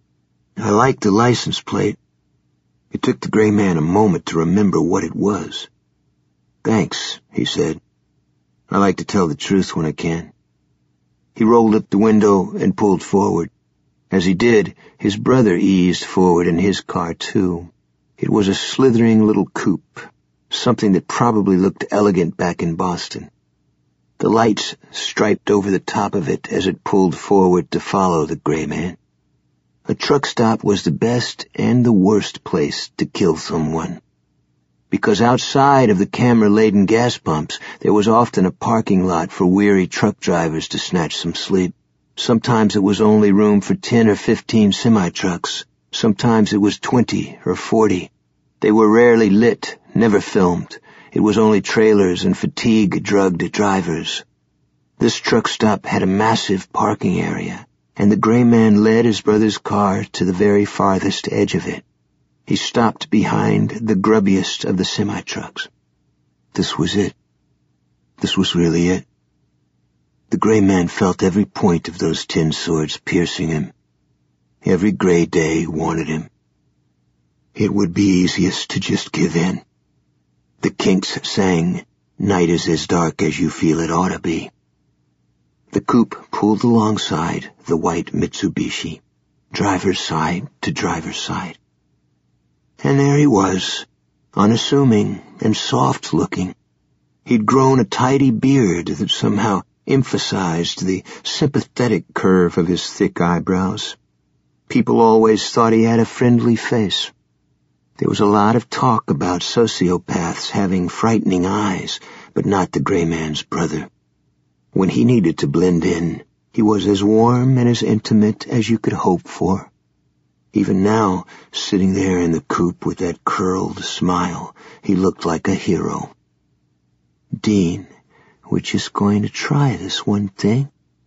"I like the license plate." It took the gray man a moment to remember what it was. "Thanks," he said. "I like to tell the truth when I can." He rolled up the window and pulled forward. As he did, his brother eased forward in his car, too. It was a slithering little coupe, something that probably looked elegant back in Boston. The lights striped over the top of it as it pulled forward to follow the gray man. A truck stop was the best and the worst place to kill someone. Because outside of the camera-laden gas pumps, there was often a parking lot for weary truck drivers to snatch some sleep. Sometimes it was only room for ten or fifteen semi-trucks. Sometimes it was twenty or forty. They were rarely lit, never filmed. It was only trailers and fatigue-drugged drivers. This truck stop had a massive parking area, and the gray man led his brother's car to the very farthest edge of it. He stopped behind the grubbiest of the semi-trucks. This was it. This was really it. The gray man felt every point of those tin swords piercing him. Every gray day wanted him. It would be easiest to just give in. The Kinks sang, "Night is as dark as you feel it ought to be." The coupe pulled alongside the white Mitsubishi, driver's side to driver's side. And there he was, unassuming and soft-looking. He'd grown a tidy beard that somehow emphasized the sympathetic curve of his thick eyebrows. People always thought he had a friendly face. There was a lot of talk about sociopaths having frightening eyes, but not the gray man's brother. When he needed to blend in, he was as warm and as intimate as you could hope for. Even now, sitting there in the coupe with that curled smile, he looked like a hero. "Dean, we're just going to try this one thing."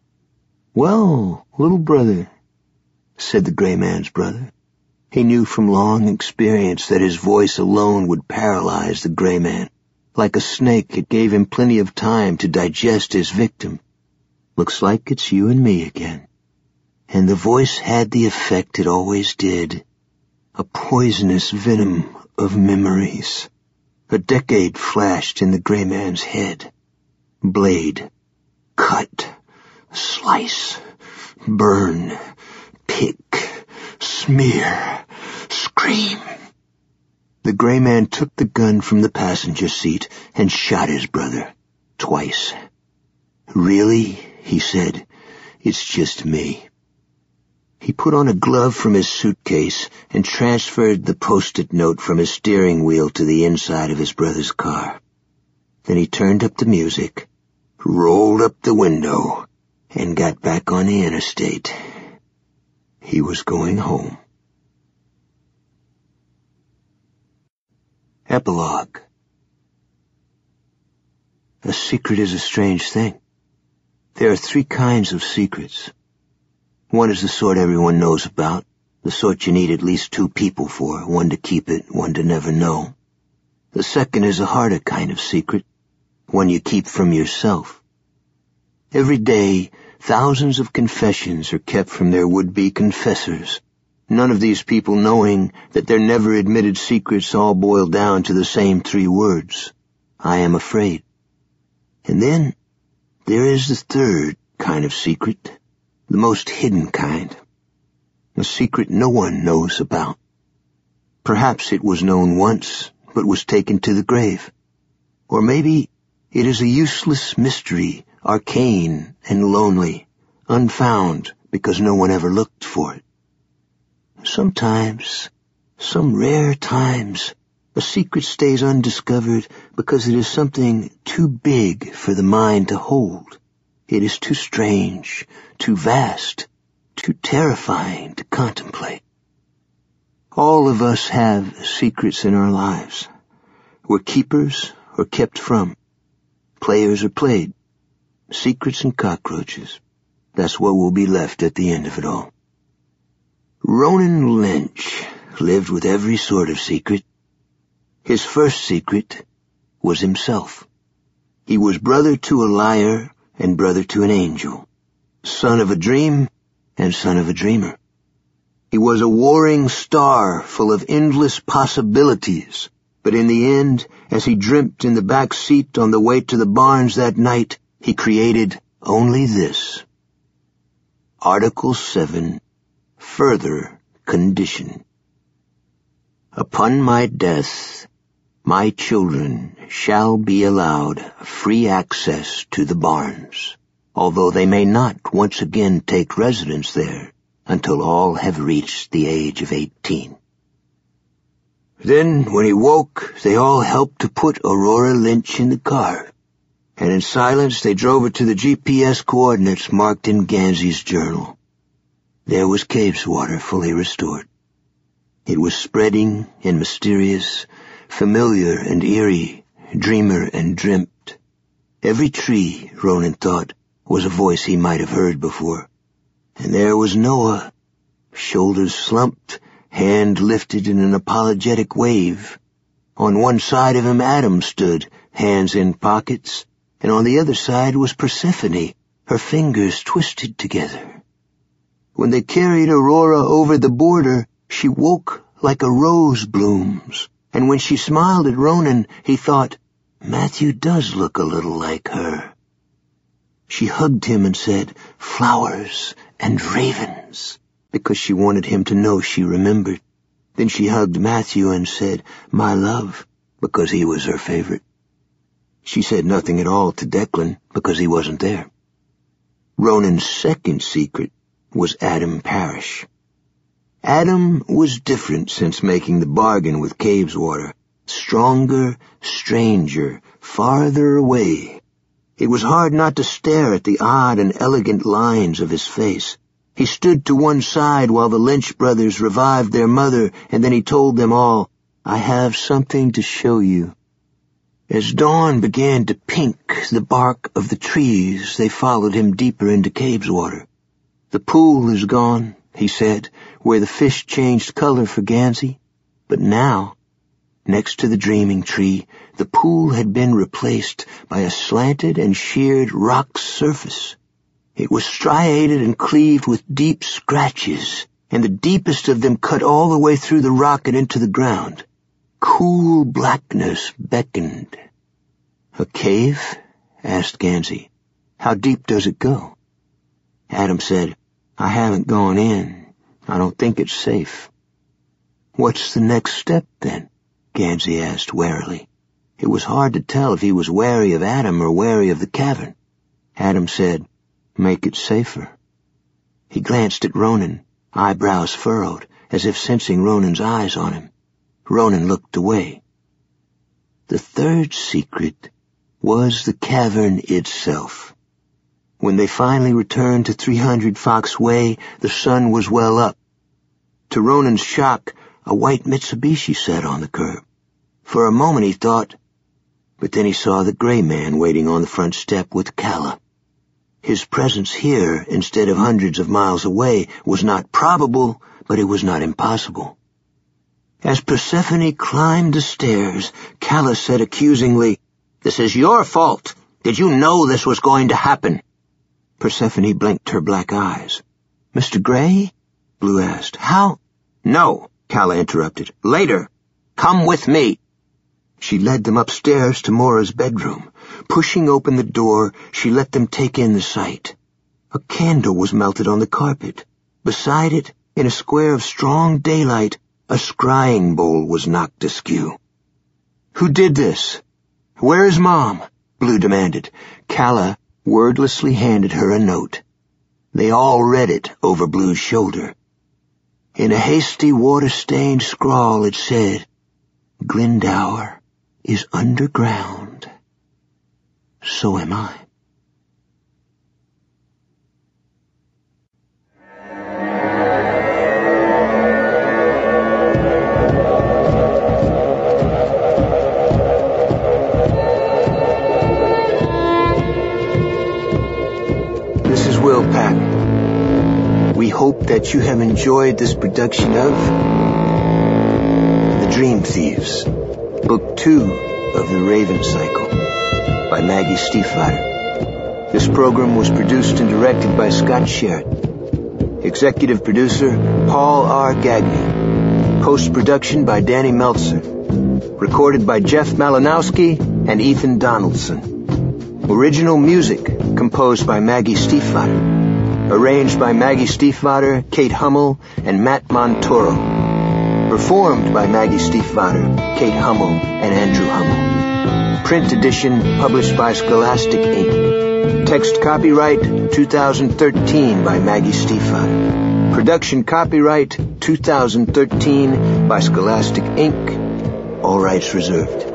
"Well, little brother," said the gray man's brother. He knew from long experience that his voice alone would paralyze the gray man. Like a snake, it gave him plenty of time to digest his victim. "Looks like it's you and me again." And the voice had the effect it always did. A poisonous venom of memories. A decade flashed in the gray man's head. Blade. Cut. Slice. Burn. Pick. smear, scream. The gray man took the gun from the passenger seat and shot his brother, twice. Really, he said, it's just me. He put on a glove from his suitcase and transferred the post-it note from his steering wheel to the inside of his brother's car. Then he turned up the music, rolled up the window, and got back on the interstate. He was going home. Epilogue. A secret is a strange thing. There are three kinds of secrets. One is the sort everyone knows about, the sort you need at least two people for, one to keep it, one to never know. The second is a harder kind of secret, one you keep from yourself. Every day, thousands of confessions are kept from their would-be confessors, none of these people knowing that their never-admitted secrets all boil down to the same three words: I am afraid. And then there is the third kind of secret, the most hidden kind, a secret no one knows about. Perhaps it was known once, but was taken to the grave. Or maybe it is a useless mystery, arcane and lonely, unfound because no one ever looked for it. Sometimes, some rare times, a secret stays undiscovered because it is something too big for the mind to hold. It is too strange, too vast, too terrifying to contemplate. All of us have secrets in our lives. We're keepers or kept from. Players or played. Secrets and cockroaches. That's what will be left at the end of it all. Ronan Lynch lived with every sort of secret. His first secret was himself. He was brother to a liar and brother to an angel, son of a dream and son of a dreamer. He was a warring star full of endless possibilities, but in the end, as he dreamt in the back seat on the way to the barns that night, he created only this. Article seven, Further Condition. Upon my death, my children shall be allowed free access to the barns, although they may not once again take residence there until all have reached the age of eighteen. Then, when he woke, they all helped to put Aurora Lynch in the car, and in silence they drove her to the G P S coordinates marked in Gansey's journal. There was Cabeswater fully restored. It was spreading and mysterious, familiar and eerie, dreamer and dreamt. Every tree, Ronan thought, was a voice he might have heard before. And there was Noah, shoulders slumped, hand lifted in an apologetic wave. On one side of him Adam stood, hands in pockets, and on the other side was Persephone, her fingers twisted together. When they carried Aurora over the border, she woke like a rose blooms, and when she smiled at Ronan, he thought, Matthew does look a little like her. She hugged him and said, flowers and ravens, because she wanted him to know she remembered. Then she hugged Matthew and said, my love, because he was her favorite. She said nothing at all to Declan, because he wasn't there. Ronan's second secret was Adam Parrish. Adam was different since making the bargain with Cabeswater. Stronger, stranger, farther away. It was hard not to stare at the odd and elegant lines of his face. He stood to one side while the Lynch brothers revived their mother, and then he told them all, I have something to show you. As dawn began to pink the bark of the trees, they followed him deeper into Cabeswater. The pool is gone, he said, where the fish changed color for Gansey. But now, next to the dreaming tree, the pool had been replaced by a slanted and sheared rock surface. It was striated and cleaved with deep scratches, and the deepest of them cut all the way through the rock and into the ground. Cool blackness beckoned. A cave? Asked Gansey. How deep does it go? Adam said, I haven't gone in, I don't think it's safe." "What's the next step, then?" Gansey asked warily. It was hard to tell if he was wary of Adam or wary of the cavern. Adam said, "Make it safer." He glanced at Ronan, eyebrows furrowed, as if sensing Ronan's eyes on him. Ronan looked away. The third secret was the cavern itself. When they finally returned to three hundred Fox Way, the sun was well up. To Ronan's shock, a white Mitsubishi sat on the curb. For a moment he thought, but then he saw the gray man waiting on the front step with Calla. His presence here, instead of hundreds of miles away, was not probable, but it was not impossible. As Persephone climbed the stairs, Calla said accusingly, "This is your fault. Did you know this was going to happen?" Persephone blinked her black eyes. "Mister Gray?" Blue asked. "How?" "No," Calla interrupted. "Later. Come with me." She led them upstairs to Mora's bedroom. Pushing open the door, she let them take in the sight. A candle was melted on the carpet. Beside it, in a square of strong daylight, a scrying bowl was knocked askew. "Who did this? Where is Mom?" Blue demanded. Calla wordlessly handed her a note. They all read it over Blue's shoulder. In a hasty, water-stained scrawl it said, "Glendower is underground. So am I." This is Will Patton. We hope that you have enjoyed this production of The Dream Thieves, Book Two of The Raven Cycle by Maggie Stiefvater. This program was produced and directed by Scott Sherritt. Executive producer Paul R. Gagne. Post-production by Danny Meltzer. Recorded by Jeff Malinowski and Ethan Donaldson. Original music composed by Maggie Stiefvater. Arranged by Maggie Stiefvater, Kate Hummel, and Matt Montoro. Performed by Maggie Stiefvater, Kate Hummel, and Andrew Hummel. Print edition published by Scholastic Incorporated. Text copyright two thousand thirteen by Maggie Stiefvater. Production copyright two thousand thirteen by Scholastic Incorporated. All rights reserved.